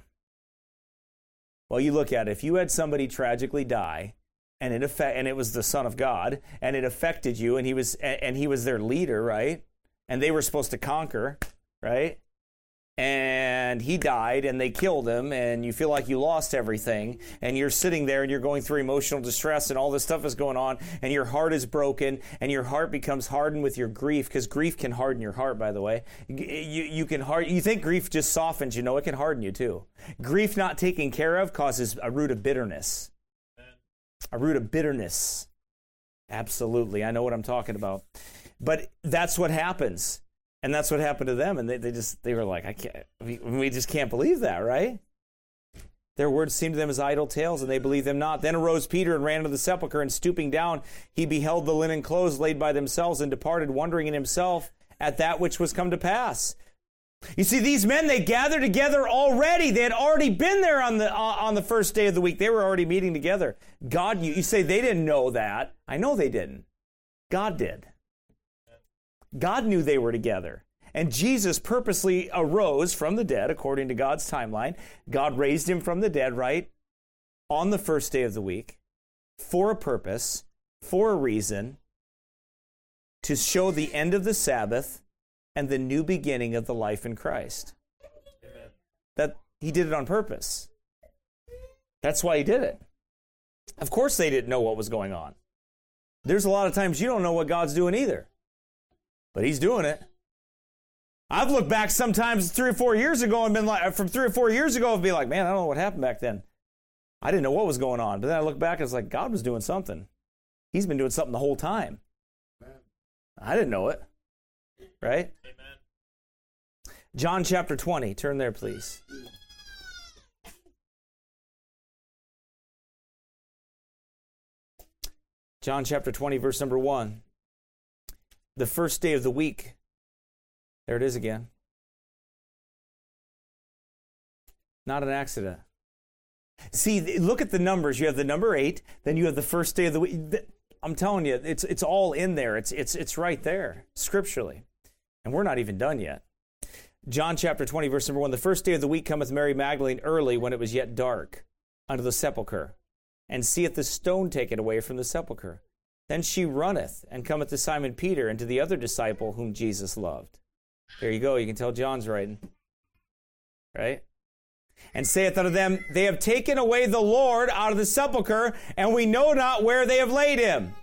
Well, you look at it. If you had somebody tragically die, and it affect, and it was the Son of God, and it affected you, and he was and he was their leader, right? And they were supposed to conquer, right? And he died, and they killed him, and you feel like you lost everything, and you're sitting there, and you're going through emotional distress, and all this stuff is going on, and your heart is broken, and your heart becomes hardened with your grief, because grief can harden your heart, by the way. You, you can hard, you think grief just softens you. No, it can harden you, too. Grief not taken care of causes a root of bitterness. A root of bitterness. Absolutely. I know what I'm talking about. But that's what happens. And that's what happened to them. And they, they just, they were like, I can't, we, we just can't believe that, right? Their words seemed to them as idle tales, and they believed them not. Then arose Peter and ran into the sepulchre, and stooping down, he beheld the linen clothes laid by themselves, and departed, wondering in himself at that which was come to pass. You see, these men, they gathered together already. They had already been there on the uh, on the first day of the week. They were already meeting together. God, you, you say they didn't know that. I know they didn't. God did. God knew they were together. And Jesus purposely arose from the dead, according to God's timeline. God raised him from the dead, right? On the first day of the week, for a purpose, for a reason, to show the end of the Sabbath and the new beginning of the life in Christ. Amen. That he did it on purpose. That's why he did it. Of course they didn't know what was going on. There's a lot of times you don't know what God's doing either. But he's doing it. I've looked back sometimes three or four years ago and been like, from three or four years ago, and be like, man, I don't know what happened back then. I didn't know what was going on. But then I look back and it's like, God was doing something. He's been doing something the whole time. Amen. I didn't know it. Right? Amen. John chapter twenty. Turn there, please. John chapter twenty, verse number one. The first day of the week. There it is again. Not an accident. See, look at the numbers. You have the number eight, then you have the first day of the week. I'm telling you, it's it's all in there. It's it's it's right there, scripturally. And we're not even done yet. John chapter twenty, verse number one. The first day of the week cometh Mary Magdalene early, when it was yet dark, unto the sepulchre, and seeth the stone taken away from the sepulchre. Then she runneth, and cometh to Simon Peter, and to the other disciple whom Jesus loved. There you go. You can tell John's writing. Right? And saith unto them, they have taken away the Lord out of the sepulchre, and we know not where they have laid him.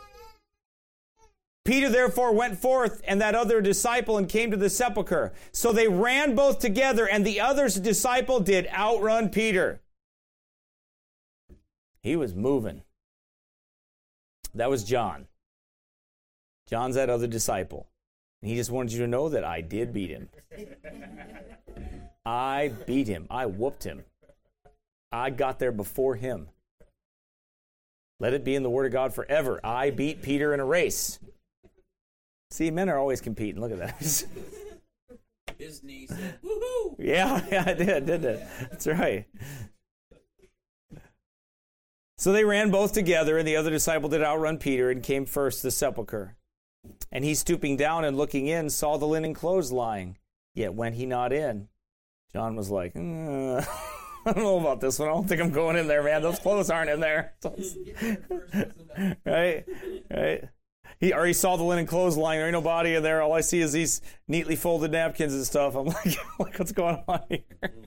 Peter therefore went forth, and that other disciple, and came to the sepulchre. So they ran both together, and the other disciple did outrun Peter. He was moving. That was John. John's that other disciple. And he just wanted you to know that I did beat him. I beat him. I whooped him. I got there before him. Let it be in the Word of God forever. I beat Peter in a race. See, men are always competing. Look at that. His knee said, woohoo! Yeah, yeah, I did, didn't it? That's right. So they ran both together, and the other disciple did outrun Peter, and came first to the sepulchre. And he, stooping down and looking in, saw the linen clothes lying. Yet went he not in. John was like, mm, I don't know about this one. I don't think I'm going in there, man. Those clothes aren't in there. Right? Right? He already saw the linen clothes lying. There ain't no body in there. All I see is these neatly folded napkins and stuff. I'm like, like what's going on here?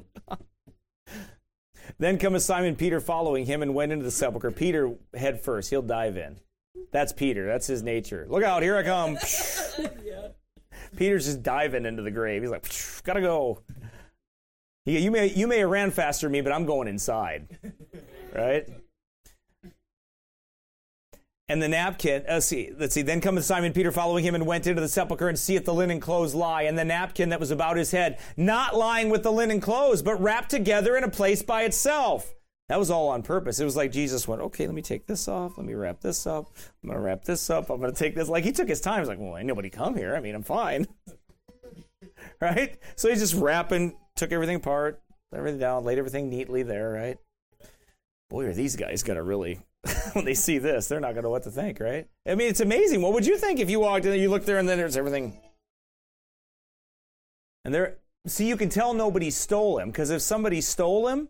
Then cometh Simon Peter following him, and went into the sepulchre. Peter head first. He'll dive in. That's Peter. That's his nature. Look out, here I come. Yeah. Peter's just diving into the grave. He's like, gotta go. He, you may you may have ran faster than me, but I'm going inside. Right? And the napkin, uh, see, let's see, then cometh Simon Peter following him and went into the sepulchre and seeth the linen clothes lie, and the napkin that was about his head, not lying with the linen clothes, but wrapped together in a place by itself. That was all on purpose. It was like Jesus went, okay, let me take this off. Let me wrap this up. I'm going to wrap this up. I'm going to take this. Like, he took his time. He's like, well, ain't nobody come here. I mean, I'm fine. Right? So he's just wrapping, took everything apart, everything down, laid everything neatly there, right? Boy, are these guys going to really... when they see this, they're not going to know what to think, right? I mean, it's amazing. What would you think if you walked in and you looked there and then there's everything? And there, see, you can tell nobody stole him, because if somebody stole him,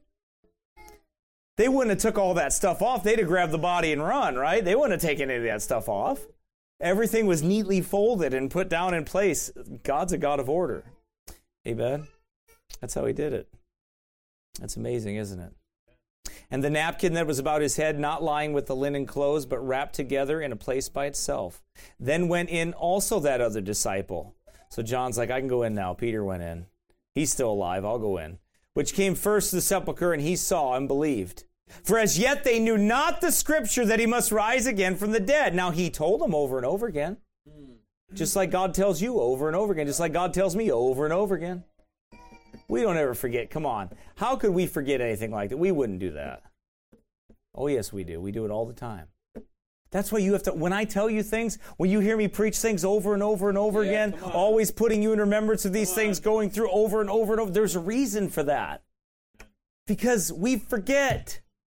they wouldn't have took all that stuff off. They'd have grabbed the body and run, right? They wouldn't have taken any of that stuff off. Everything was neatly folded and put down in place. God's a God of order. Amen? That's how he did it. That's amazing, isn't it? And the napkin that was about his head, not lying with the linen clothes, but wrapped together in a place by itself. Then went in also that other disciple. So John's like, I can go in now. Peter went in. He's still alive. I'll go in. Which came first to the sepulchre, and he saw and believed. For as yet they knew not the scripture that he must rise again from the dead. Now he told them over and over again. Just like God tells you over and over again. Just like God tells me over and over again. We don't ever forget. Come on. How could we forget anything like that? We wouldn't do that. Oh, yes, we do. We do it all the time. That's why you have to, when I tell you things, when you hear me preach things over and over and over Yeah, again, always putting you in remembrance of these things, going through over and over and over, there's a reason for that. Because we forget.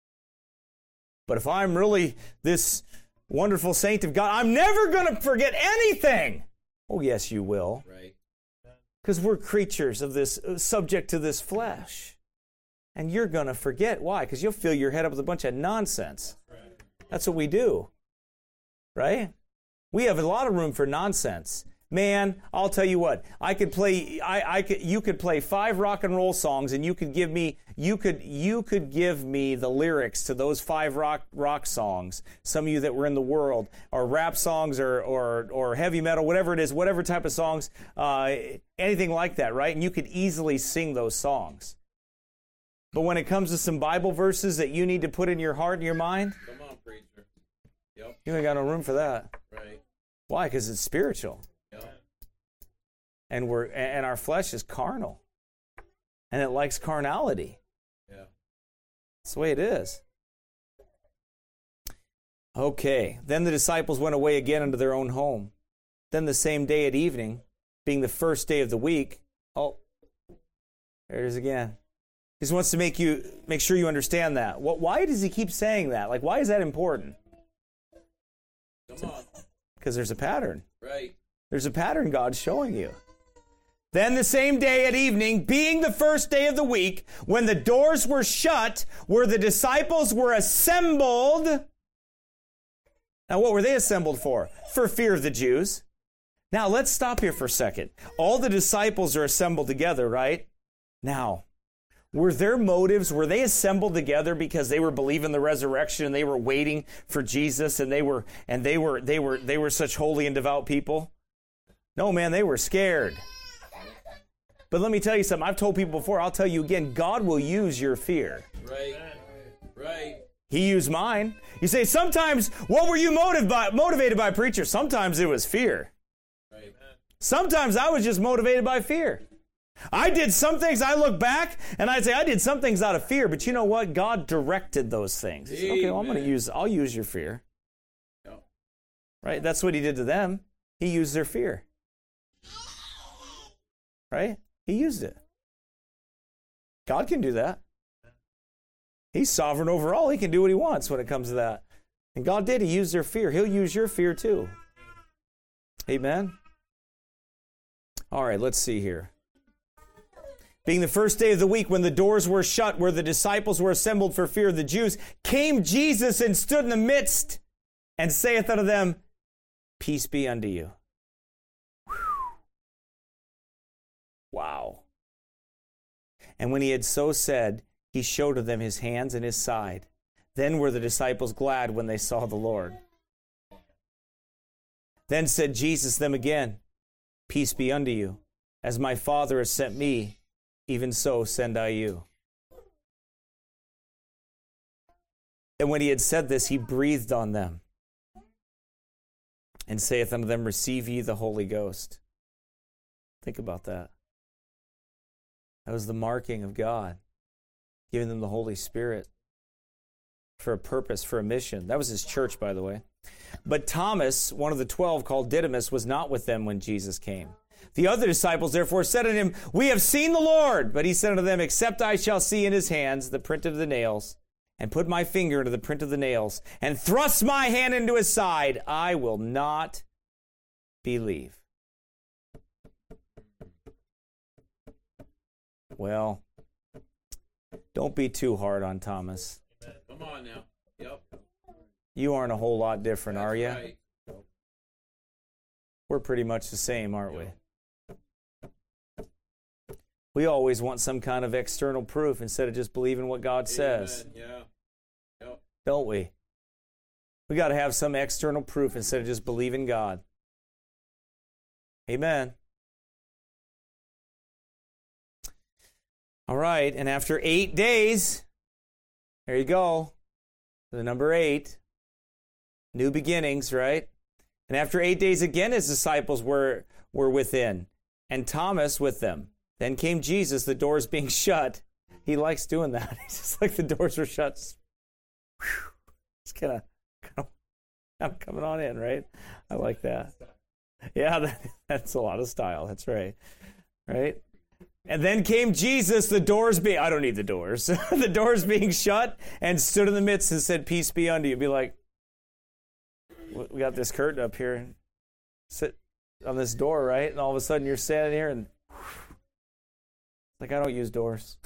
But if I'm really this wonderful saint of God, I'm never going to forget anything. Oh, yes, you will. Right. Because we're creatures of this, subject to this flesh. And you're going to forget. Why? Because you'll fill your head up with a bunch of nonsense. That's what we do. Right? We have a lot of room for nonsense. Man, I'll tell you what. I could play. I, I could. You could play five rock and roll songs, and you could give me. You could. You could give me the lyrics to those five rock rock songs. Some of you that were in the world, or rap songs, or or or heavy metal, whatever it is, whatever type of songs, uh, anything like that, right? And you could easily sing those songs. But when it comes to some Bible verses that you need to put in your heart and your mind, Come on, preacher. Yep. you ain't got no room for that. Right. Why? Because it's spiritual. Yep. And we're and our flesh is carnal. And it likes carnality. Yeah. That's the way it is. Okay. Then the disciples went away again unto their own home. Then the same day at evening, being the first day of the week, oh, there it is again. He just wants to make you make sure you understand that. What? Why does he keep saying that? Like, why is that important? Come on. Because there's a pattern. Right. There's a pattern God's showing you. Then the same day at evening, being the first day of the week, when the doors were shut, where the disciples were assembled. Now, what were they assembled for? For fear of the Jews. Now, let's stop here for a second. All the disciples are assembled together, right? Now, were their motives, were they assembled together because they were believing the resurrection and they were waiting for Jesus and they were and they were they were they were such holy and devout people? No, man, they were scared. But let me tell you something. I've told people before, I'll tell you again, God will use your fear. Right. Right. He used mine. You say, sometimes, what were you motivated by, motivated by, preacher? Sometimes it was fear. Right. Sometimes I was just motivated by fear. I did some things, I look back, and I'd say, I did some things out of fear, but you know what? God directed those things. He said, okay, well, I'm going to use, I'll use your fear. Yep. Right? That's what he did to them. He used their fear. Right? He used it. God can do that. He's sovereign over all. He can do what he wants when it comes to that. And God did. He used their fear. He'll use your fear too. Amen? All right, let's see here. Being the first day of the week, when the doors were shut, where the disciples were assembled for fear of the Jews, came Jesus and stood in the midst and saith unto them, Peace be unto you. Whew. Wow. And when he had so said, he showed to them his hands and his side. Then were the disciples glad when they saw the Lord. Then said Jesus them again, Peace be unto you. As my Father has sent me, even so send I you. And when he had said this, he breathed on them and saith unto them, receive ye the Holy Ghost. Think about that. That was the marking of God, giving them the Holy Spirit for a purpose, for a mission. That was his church, by the way. But Thomas, one of the twelve, called Didymus, was not with them when Jesus came. The other disciples therefore said unto him, we have seen the Lord. But he said unto them, except I shall see in his hands the print of the nails, and put my finger into the print of the nails, and thrust my hand into his side, I will not believe. Well, don't be too hard on Thomas. Come on now. Yep. You aren't a whole lot different, That's are you? right. We're pretty much the same, aren't we? We always want some kind of external proof instead of just believing what God says. Amen. Yeah. Yep. Don't we? We got to have some external proof instead of just believing God. Amen. All right, and after eight days, there you go, the number eight, new beginnings, right? And after eight days again, his disciples were, were within, and Thomas with them. Then came Jesus, the doors being shut. He likes doing that. He's just like the doors were shut. Whew. It's kind of, kind of coming on in, right? I like that. Yeah, that, that's a lot of style. That's right. Right? And then came Jesus, the doors being, I don't need the doors, the doors being shut, and stood in the midst and said, peace be unto you. Be like, we got this curtain up here. Sit on this door, right? And all of a sudden you're standing here and like, I don't use doors.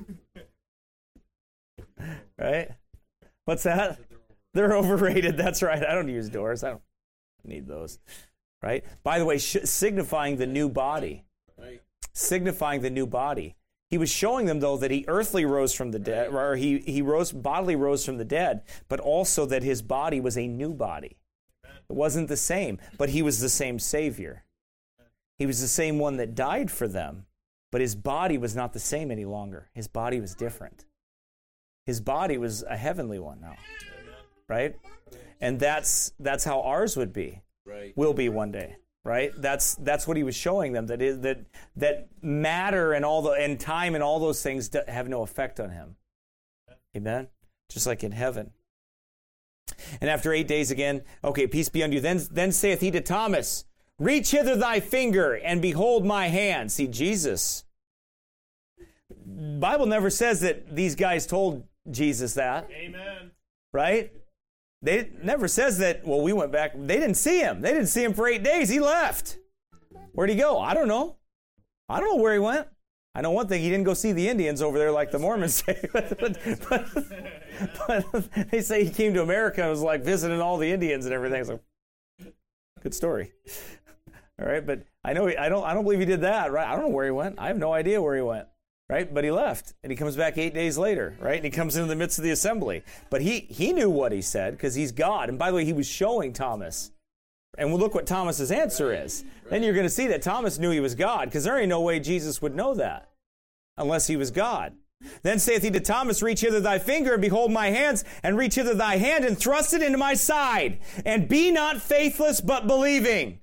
Right? What's that? They're overrated. That's right. I don't use doors. I don't need those. Right? By the way, sh- signifying the new body. Right. Signifying the new body. He was showing them, though, that he earthly rose from the dead, or he, he rose bodily rose from the dead, but also that his body was a new body. It wasn't the same, but he was the same Savior. He was the same one that died for them, but his body was not the same any longer. His body was different. His body was a heavenly one now, right? And that's that's how ours would be, Right. will be one day. Right? That's that's what he was showing them, that is, that that matter and all the and time and all those things have no effect on him. Amen? Just like in heaven. And after eight days again, okay, peace be unto you. Then, then saith he to Thomas, reach hither thy finger and behold my hand. See, Jesus. The Bible never says that these guys told Jesus that. Amen. Right? They it never says that, well, we went back. They didn't see him. They didn't see him for eight days. He left. Where'd he go? I don't know. I don't know where he went. I know one thing. He didn't go see the Indians over there like the Mormons say. but, but, but, but they say he came to America and was like visiting all the Indians and everything. So, good story. All right, but I know he, I don't I don't believe he did that, right? I don't know where he went. I have no idea where he went. Right? But he left, and he comes back eight days later, right? And he comes into the midst of the assembly. But he he knew what he said, because he's God. And by the way, he was showing Thomas. And we'll look what Thomas's answer Right, is. right. Then you're going to see that Thomas knew he was God, because there ain't no way Jesus would know that, unless he was God. Then saith he to Thomas, reach hither thy finger, and behold my hands, and reach hither thy hand, and thrust it into my side, and be not faithless, but believing.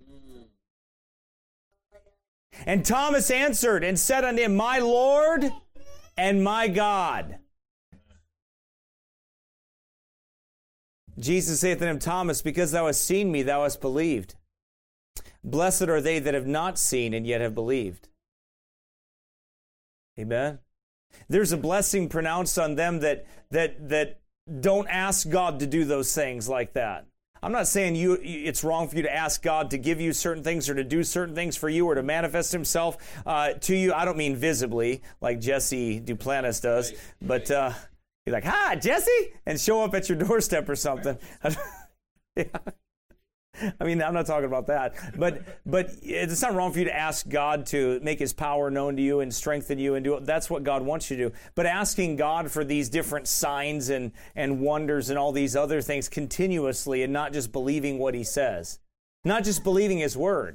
And Thomas answered and said unto him, my Lord and my God. Jesus saith unto him, Thomas, because thou hast seen me, thou hast believed. Blessed are they that have not seen and yet have believed. Amen. There's a blessing pronounced on them that that that don't ask God to do those things like that. I'm not saying you it's wrong for you to ask God to give you certain things or to do certain things for you or to manifest himself uh, to you. I don't mean visibly like Jesse Duplantis does, Right, but uh, you're like, hi, Jesse, and show up at your doorstep or something. Yeah. I mean, I'm not talking about that, but but it's not wrong for you to ask God to make his power known to you and strengthen you and do it. That's what God wants you to do. But asking God for these different signs and, and wonders and all these other things continuously and not just believing what he says, not just believing his word,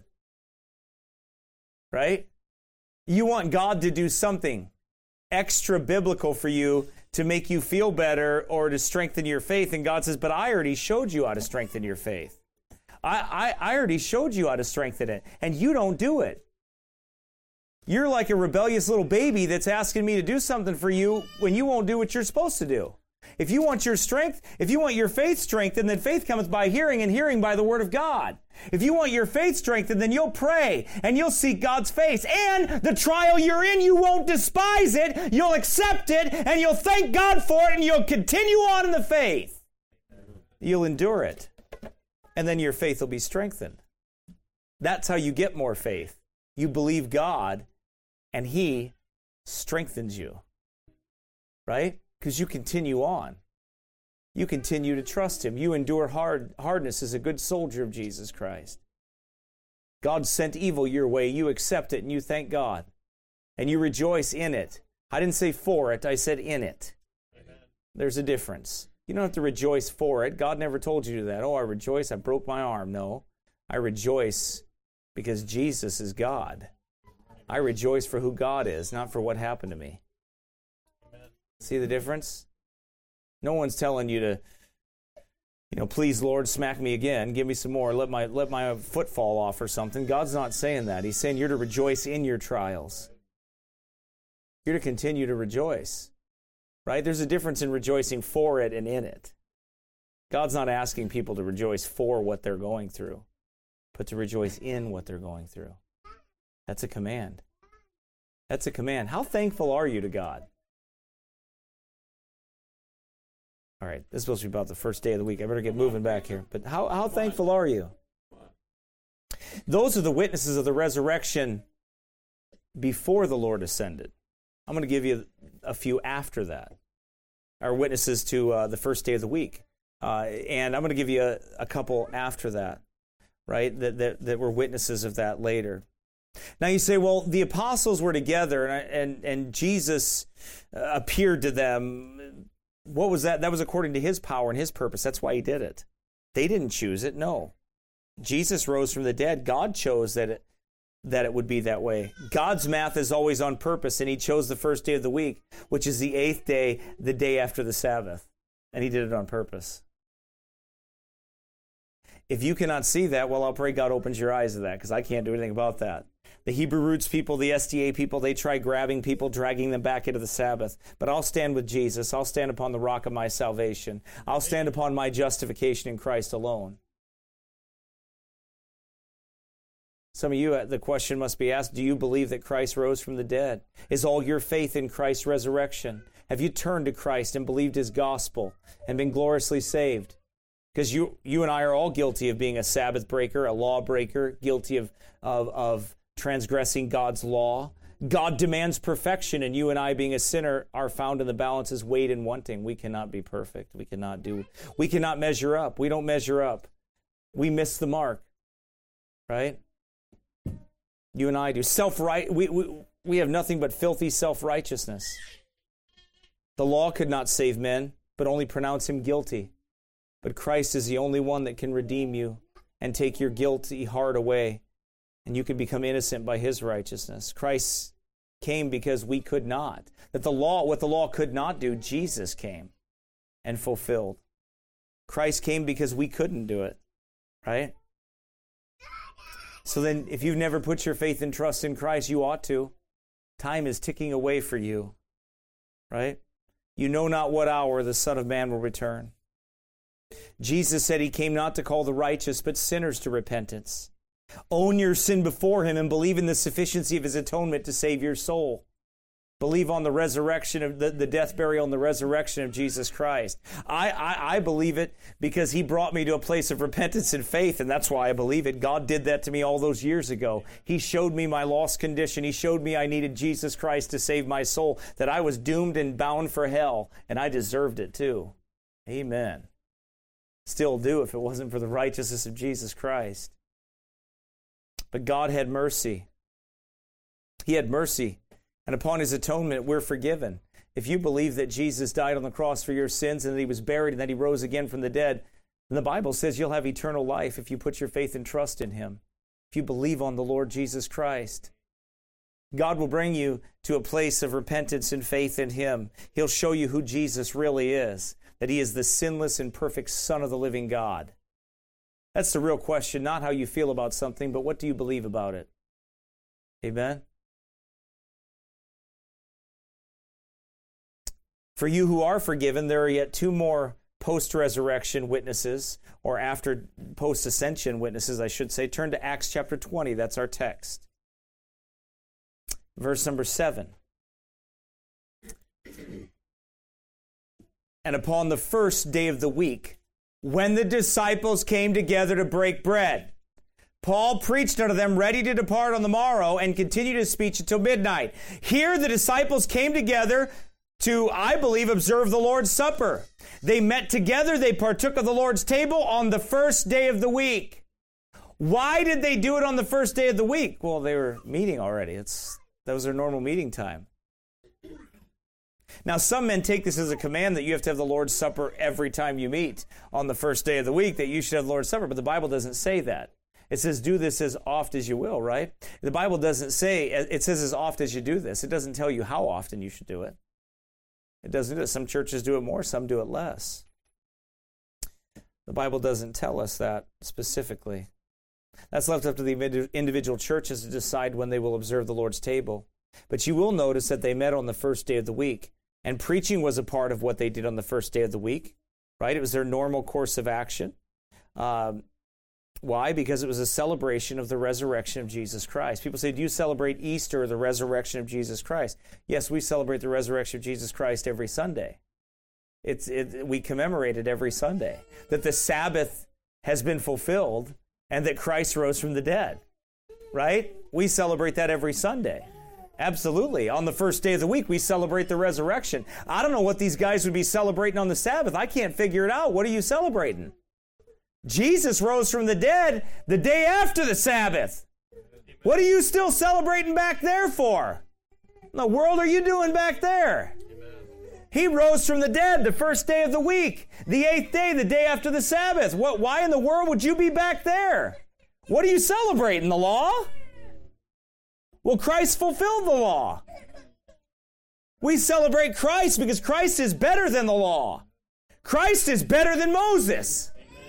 right? You want God to do something extra biblical for you to make you feel better or to strengthen your faith. And God says, but I already showed you how to strengthen your faith. I, I, I already showed you how to strengthen it, and you don't do it. You're like a rebellious little baby that's asking me to do something for you when you won't do what you're supposed to do. If you want your strength, if you want your faith strengthened, then faith cometh by hearing, and hearing by the word of God. If you want your faith strengthened, then you'll pray, and you'll seek God's face. And the trial you're in, you won't despise it, you'll accept it, and you'll thank God for it, and you'll continue on in the faith. You'll endure it, and then your faith will be strengthened. That's how you get more faith. You believe God, and He strengthens you. Right? Because you continue on. You continue to trust Him. You endure hard hardness as a good soldier of Jesus Christ. God sent evil your way. You accept it and you thank God. And you rejoice in it. I didn't say for it. I said in it. Amen. There's a difference. You don't have to rejoice for it. God never told you that. Oh, I rejoice. I broke my arm. No. I rejoice because Jesus is God. I rejoice for who God is, not for what happened to me. See the difference? No one's telling you to, you know, please, Lord, smack me again. Give me some more. Let my let my foot fall off or something. God's not saying that. He's saying you're to rejoice in your trials. You're to continue to rejoice. Right? There's a difference in rejoicing for it and in it. God's not asking people to rejoice for what they're going through, but to rejoice in what they're going through. That's a command. That's a command. How thankful are you to God? All right, this is supposed to be about the first day of the week. I better get moving back here. But how, how thankful are you? Those are the witnesses of the resurrection before the Lord ascended. I'm going to give you a few after that. Our witnesses to uh, the first day of the week. Uh, and I'm going to give you a, a couple after that, right, that, that, that were witnesses of that later. Now you say, well, the apostles were together and, and, and Jesus appeared to them. What was that? That was according to His power and His purpose. That's why He did it. They didn't choose it. No. Jesus rose from the dead. God chose that it, that it would be that way. God's math is always on purpose, and He chose the first day of the week, which is the eighth day, the day after the Sabbath. And He did it on purpose. If you cannot see that, well, I'll pray God opens your eyes to that, because I can't do anything about that. The Hebrew roots people, the S D A people, they try grabbing people, dragging them back into the Sabbath. But I'll stand with Jesus. I'll stand upon the rock of my salvation. I'll stand upon my justification in Christ alone. Some of you, the question must be asked, do you believe that Christ rose from the dead? Is all your faith in Christ's resurrection? Have you turned to Christ and believed His gospel and been gloriously saved? Because you, you and I are all guilty of being a Sabbath breaker, a law breaker, guilty of, of, of transgressing God's law. God demands perfection, and you and I, being a sinner, are found in the balances, weighed and wanting. We cannot be perfect. We cannot do, we cannot measure up. We don't measure up. We miss the mark, right? You and I do. Self-right, we, we, we have nothing but filthy self-righteousness. The law could not save men, but only pronounce him guilty. But Christ is the only one that can redeem you and take your guilty heart away. And you can become innocent by His righteousness. Christ came because we could not. That the law, what the law could not do, Jesus came and fulfilled. Christ came because we couldn't do it, right? So then, if you've never put your faith and trust in Christ, you ought to. Time is ticking away for you, right? You know not what hour the Son of Man will return. Jesus said He came not to call the righteous, but sinners to repentance. Own your sin before Him and believe in the sufficiency of His atonement to save your soul. Believe on the resurrection of the, the death, burial, and the resurrection of Jesus Christ. I, I, I believe it because He brought me to a place of repentance and faith, and that's why I believe it. God did that to me all those years ago. He showed me my lost condition. He showed me I needed Jesus Christ to save my soul, that I was doomed and bound for hell, and I deserved it too. Amen. Still do if it wasn't for the righteousness of Jesus Christ. But God had mercy. He had mercy. And upon His atonement, we're forgiven. If you believe that Jesus died on the cross for your sins and that He was buried and that He rose again from the dead, then the Bible says you'll have eternal life if you put your faith and trust in Him. If you believe on the Lord Jesus Christ. God will bring you to a place of repentance and faith in Him. He'll show you who Jesus really is. That He is the sinless and perfect Son of the living God. That's the real question, not how you feel about something, but what do you believe about it? Amen? For you who are forgiven, there are yet two more post-resurrection witnesses, or after post-ascension witnesses, I should say. Turn to Acts chapter twenty. That's our text. Verse number seven. And upon the first day of the week, when the disciples came together to break bread, Paul preached unto them, ready to depart on the morrow, and continued his speech until midnight. Here the disciples came together to, I believe, observe the Lord's Supper. They met together, they partook of the Lord's table on the first day of the week. Why did they do it on the first day of the week? Well, they were meeting already. It's, that was their normal meeting time. Now, some men take this as a command that you have to have the Lord's Supper every time you meet on the first day of the week, that you should have the Lord's Supper, but the Bible doesn't say that. It says, do this as oft as you will, right? The Bible doesn't say, it says as oft as you do this. It doesn't tell you how often you should do it. It doesn't do it. Some churches do it more, some do it less. The Bible doesn't tell us that specifically. That's left up to the individual churches to decide when they will observe the Lord's table. But you will notice that they met on the first day of the week. And preaching was a part of what they did on the first day of the week, right? It was their normal course of action. Um, why? Because it was a celebration of the resurrection of Jesus Christ. People say, do you celebrate Easter or the resurrection of Jesus Christ? Yes, we celebrate the resurrection of Jesus Christ every Sunday. It's it, we commemorate it every Sunday, that the Sabbath has been fulfilled and that Christ rose from the dead, right? We celebrate that every Sunday. Absolutely. On the first day of the week, we celebrate the resurrection. I don't know what these guys would be celebrating on the Sabbath. I can't figure it out. What are you celebrating? Jesus rose from the dead the day after the Sabbath. What are you still celebrating back there for? What in the world are you doing back there? He rose from the dead the first day of the week, the eighth day, the day after the Sabbath. What? Why in the world would you be back there? What are you celebrating, the law? Well, Christ fulfilled the law. We celebrate Christ because Christ is better than the law. Christ is better than Moses.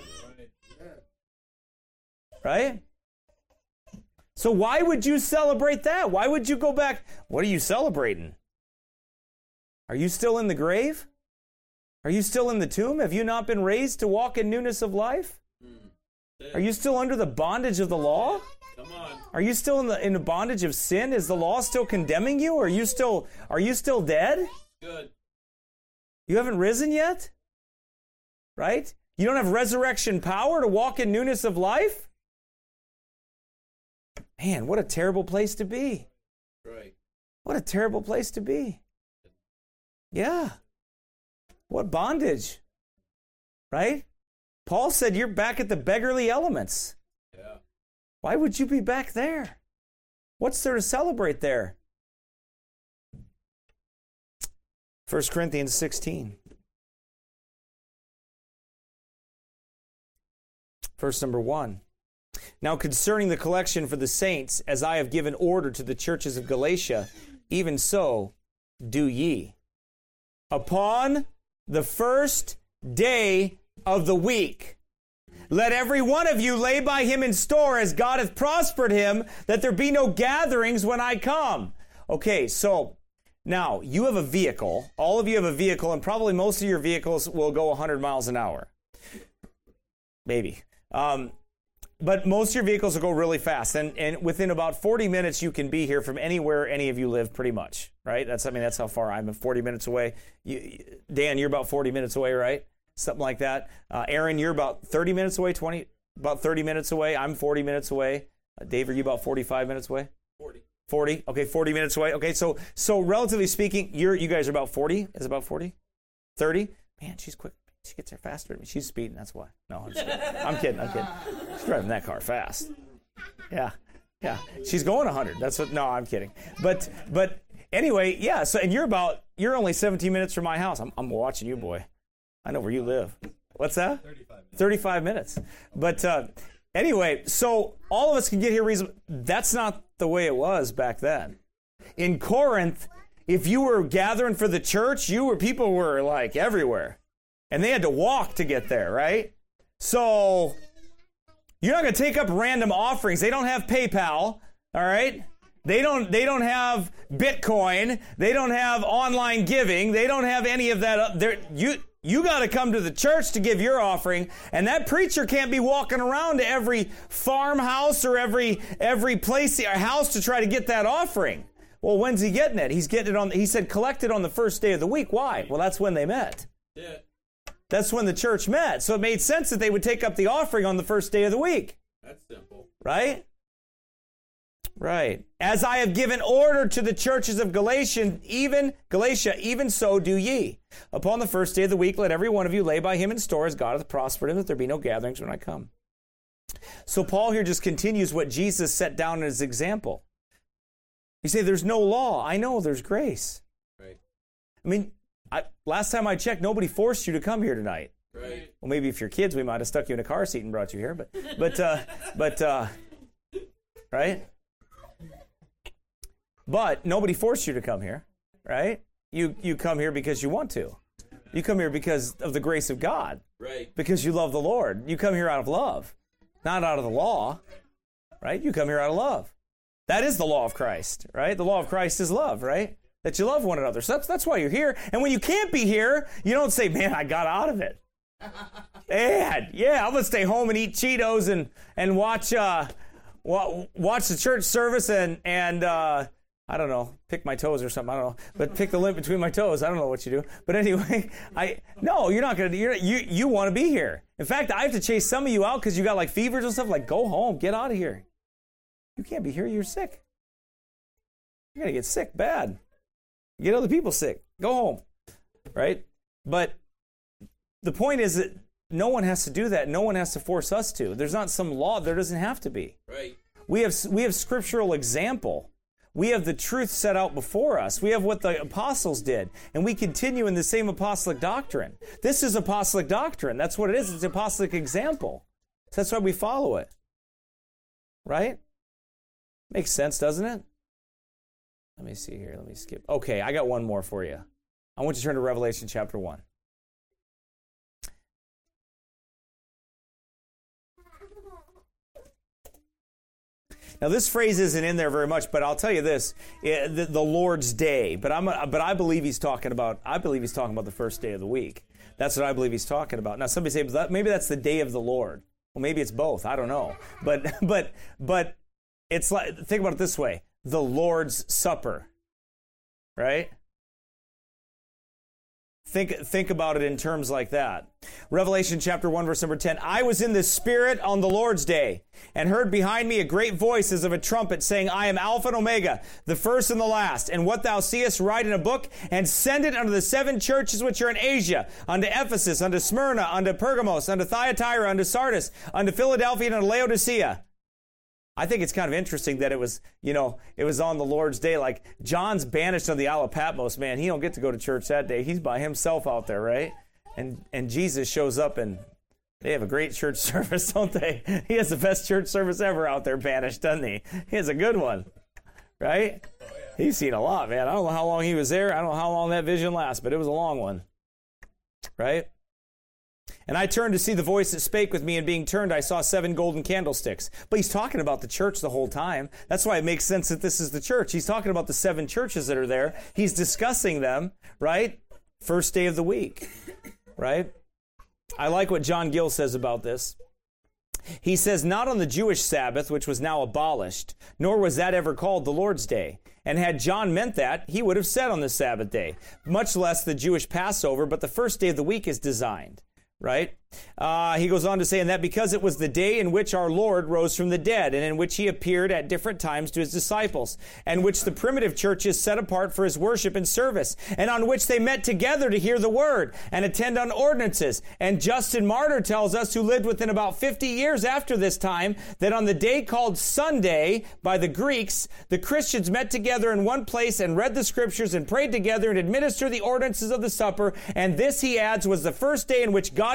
Right? So why would you celebrate that? Why would you go back? What are you celebrating? Are you still in the grave? Are you still in the tomb? Have you not been raised to walk in newness of life? Are you still under the bondage of the law? Come on. Are you still in the in the bondage of sin? Is the law still condemning you? Are you still are you still dead? Good. You haven't risen yet? Right? You don't have resurrection power to walk in newness of life? Man, what a terrible place to be. Right. What a terrible place to be. Yeah. What bondage. Right? Paul said you're back at the beggarly elements. Yeah. Why would you be back there? What's there to celebrate there? First Corinthians sixteen. Verse number one. Now concerning the collection for the saints, as I have given order to the churches of Galatia, even so do ye. Upon the first day of the week, let every one of you lay by him in store as God hath prospered him, that there be no gatherings when I come. Okay, so now you have a vehicle. All of you have a vehicle, and probably most of your vehicles will go one hundred miles an hour. Maybe. Um, but most of your vehicles will go really fast. And, and within about forty minutes, you can be here from anywhere any of you live, pretty much. Right? That's I mean, that's how far I'm forty minutes away. You, Dan, you're about forty minutes away, right? Something like that. Uh, Aaron, you're about thirty minutes away, twenty, about thirty minutes away. I'm forty minutes away. Uh, Dave, are you about forty-five minutes away? forty. forty. Okay, forty minutes away. Okay, so so relatively speaking, you're you guys are about forty. Is it about forty? thirty? Man, she's quick. She gets there faster than me. She's speeding, that's why. No, I'm just kidding. I'm kidding, I'm kidding. She's driving that car fast. Yeah, yeah. She's going one hundred. That's what, no, I'm kidding. But but anyway, yeah, so, and you're about, you're only seventeen minutes from my house. I'm, I'm watching you, boy. I know where you live. What's that? thirty-five minutes. thirty-five minutes. But uh, anyway, so all of us can get here reasonably. That's not the way it was back then. In Corinth, if you were gathering for the church, you were people were like everywhere. And they had to walk to get there, right? So You're not going to take up random offerings. They don't have PayPal, all right? They don't, they don't have Bitcoin. They don't have online giving. They don't have any of that. They're, you you got to come to the church to give your offering, and that preacher can't be walking around to every farmhouse or every every place or house to try to get that offering. Well, when's he getting it? He's getting it on, he said collect it on the first day of the week. Why? Well, that's when they met. Yeah. That's when the church met. So it made sense that they would take up the offering on the first day of the week. That's simple. Right? Right. As I have given order to the churches of Galatia, even Galatia, even so do ye. Upon the first day of the week, let every one of you lay by him in store as God hath prospered him, that there be no gatherings when I come. So Paul here just continues what Jesus set down as example. You say there's no law. I know there's grace. Right. I mean, I, last time I checked, nobody forced you to come here tonight. Right. Well, maybe if you're kids, we might have stuck you in a car seat and brought you here, but, but, uh, but, uh, right? But nobody forced you to come here, right? You you come here because you want to. You come here because of the grace of God. Right. Because you love the Lord. You come here out of love, not out of the law, right? You come here out of love. That is the law of Christ, right? The law of Christ is love, right? That you love one another. So that's, that's why you're here. And when you can't be here, you don't say, man, I got out of it. And yeah, I'm going to stay home and eat Cheetos and, and watch, uh, watch the church service and, and, uh, I don't know, pick my toes or something. I don't know, but pick the lint between my toes. I don't know what you do. But anyway, I no, you're not gonna. You're, you you want to be here. In fact, I have to chase some of you out because you got like fevers and stuff. Like, go home, get out of here. You can't be here. You're sick. You're gonna get sick bad. Get other people sick. Go home, right? But the point is that no one has to do that. No one has to force us to. There's not some law. There doesn't have to be. Right. We have we have scriptural example. We have the truth set out before us. We have what the apostles did. And we continue in the same apostolic doctrine. This is apostolic doctrine. That's what it is. It's apostolic example. So that's why we follow it. Right? Makes sense, doesn't it? Let me see here. Let me skip. Okay, I got one more for you. I want you to turn to Revelation chapter one. Now, this phrase isn't in there very much, but I'll tell you this: the, the Lord's Day. But I'm, but I believe he's talking about. I believe he's talking about the first day of the week. That's what I believe he's talking about. Now, somebody say maybe that's the day of the Lord. Well, maybe it's both. I don't know. But but but it's like, think about it this way: the Lord's Supper, right? Think, think about it in terms like that. Revelation chapter one, verse number ten. I was in the Spirit on the Lord's day, and heard behind me a great voice as of a trumpet, saying, I am Alpha and Omega, the first and the last. And what thou seest, write in a book, and send it unto the seven churches which are in Asia, unto Ephesus, unto Smyrna, unto Pergamos, unto Thyatira, unto Sardis, unto Philadelphia, and unto Laodicea. I think it's kind of interesting that it was, you know, it was on the Lord's day. Like, John's banished on the Isle of Patmos, man. He don't get to go to church that day. He's by himself out there, right? And and Jesus shows up, and they have a great church service, don't they? He has the best church service ever out there, banished, doesn't he? He has a good one, right? Oh, yeah. He's seen a lot, man. I don't know how long he was there. I don't know how long that vision lasts, but it was a long one, right? And I turned to see the voice that spake with me, and being turned, I saw seven golden candlesticks. But he's talking about the church the whole time. That's why it makes sense that this is the church. He's talking about the seven churches that are there. He's discussing them, right? First day of the week, right? I like what John Gill says about this. He says, not on the Jewish Sabbath, which was now abolished, nor was that ever called the Lord's Day. And had John meant that, he would have said on the Sabbath day, much less the Jewish Passover, but the first day of the week is designed. Right? Uh, he goes on to say, and that because it was the day in which our Lord rose from the dead, and in which he appeared at different times to his disciples, and which the primitive churches set apart for his worship and service, and on which they met together to hear the word, and attend on ordinances. And Justin Martyr tells us, who lived within about fifty years after this time, that on the day called Sunday by the Greeks, the Christians met together in one place and read the scriptures and prayed together and administered the ordinances of the supper. And this, he adds, was the first day in which God created the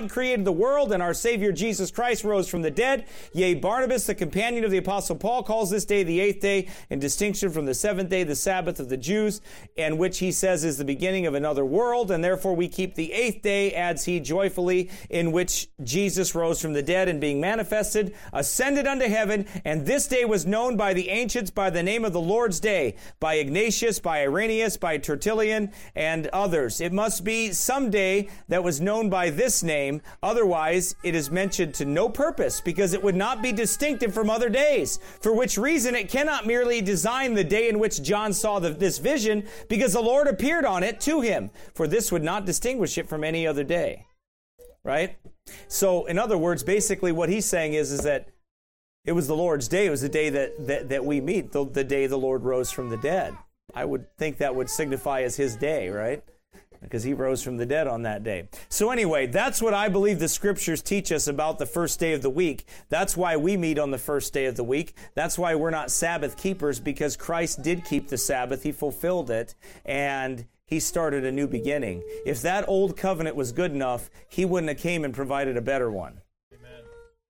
the world, and our Savior Jesus Christ rose from the dead. Yea, Barnabas, the companion of the Apostle Paul, calls this day the eighth day, in distinction from the seventh day, the Sabbath of the Jews, and which he says is the beginning of another world, and therefore we keep the eighth day, adds he joyfully, in which Jesus rose from the dead, and being manifested, ascended unto heaven, and this day was known by the ancients by the name of the Lord's Day, by Ignatius, by Irenaeus, by Tertullian, and others. It must be some day that was known by this name, otherwise it is mentioned to no purpose, because it would not be distinctive from other days, for which reason it cannot merely design the day in which John saw the, this vision, because the Lord appeared on it to him, for this would not distinguish it from any other day. Right? So, in other words, basically what he's saying is, is that it was the Lord's day. It was the day that, that, that we meet, the, the day the Lord rose from the dead. I would think that would signify as his day, right? Because he rose from the dead on that day. So anyway, that's what I believe the scriptures teach us about the first day of the week. That's why we meet on the first day of the week. That's why we're not Sabbath keepers, because Christ did keep the Sabbath. He fulfilled it, and he started a new beginning. If that old covenant was good enough, he wouldn't have came and provided a better one. Amen.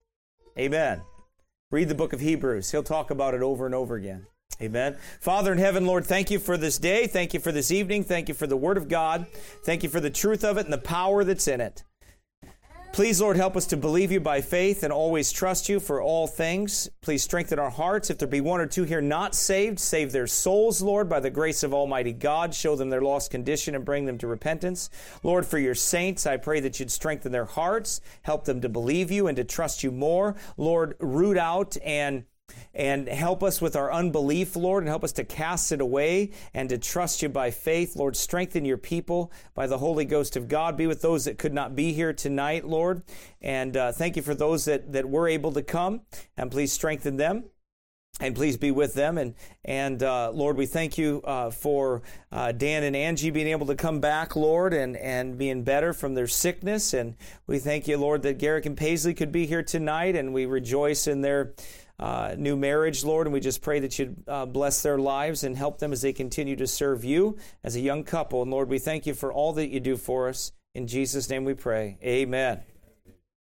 Amen. Read the book of Hebrews. He'll talk about it over and over again. Amen. Father in heaven, Lord, thank you for this day. Thank you for this evening. Thank you for the Word of God. Thank you for the truth of it and the power that's in it. Please, Lord, help us to believe you by faith and always trust you for all things. Please strengthen our hearts. If there be one or two here not saved, save their souls, Lord, by the grace of Almighty God. Show them their lost condition and bring them to repentance. Lord, for your saints, I pray that you'd strengthen their hearts, help them to believe you and to trust you more. Lord, root out and And help us with our unbelief, Lord, and help us to cast it away and to trust you by faith. Lord, strengthen your people by the Holy Ghost of God. Be with those that could not be here tonight, Lord. And uh, thank you for those that, that were able to come. And please strengthen them. And please be with them. And, and uh, Lord, we thank you uh, for uh, Dan and Angie being able to come back, Lord, and, and being better from their sickness. And we thank you, Lord, that Garrick and Paisley could be here tonight. And we rejoice in their Uh, new marriage, Lord, and we just pray that you'd uh, bless their lives and help them as they continue to serve you as a young couple. And Lord, we thank you for all that you do for us. In Jesus' name we pray. Amen.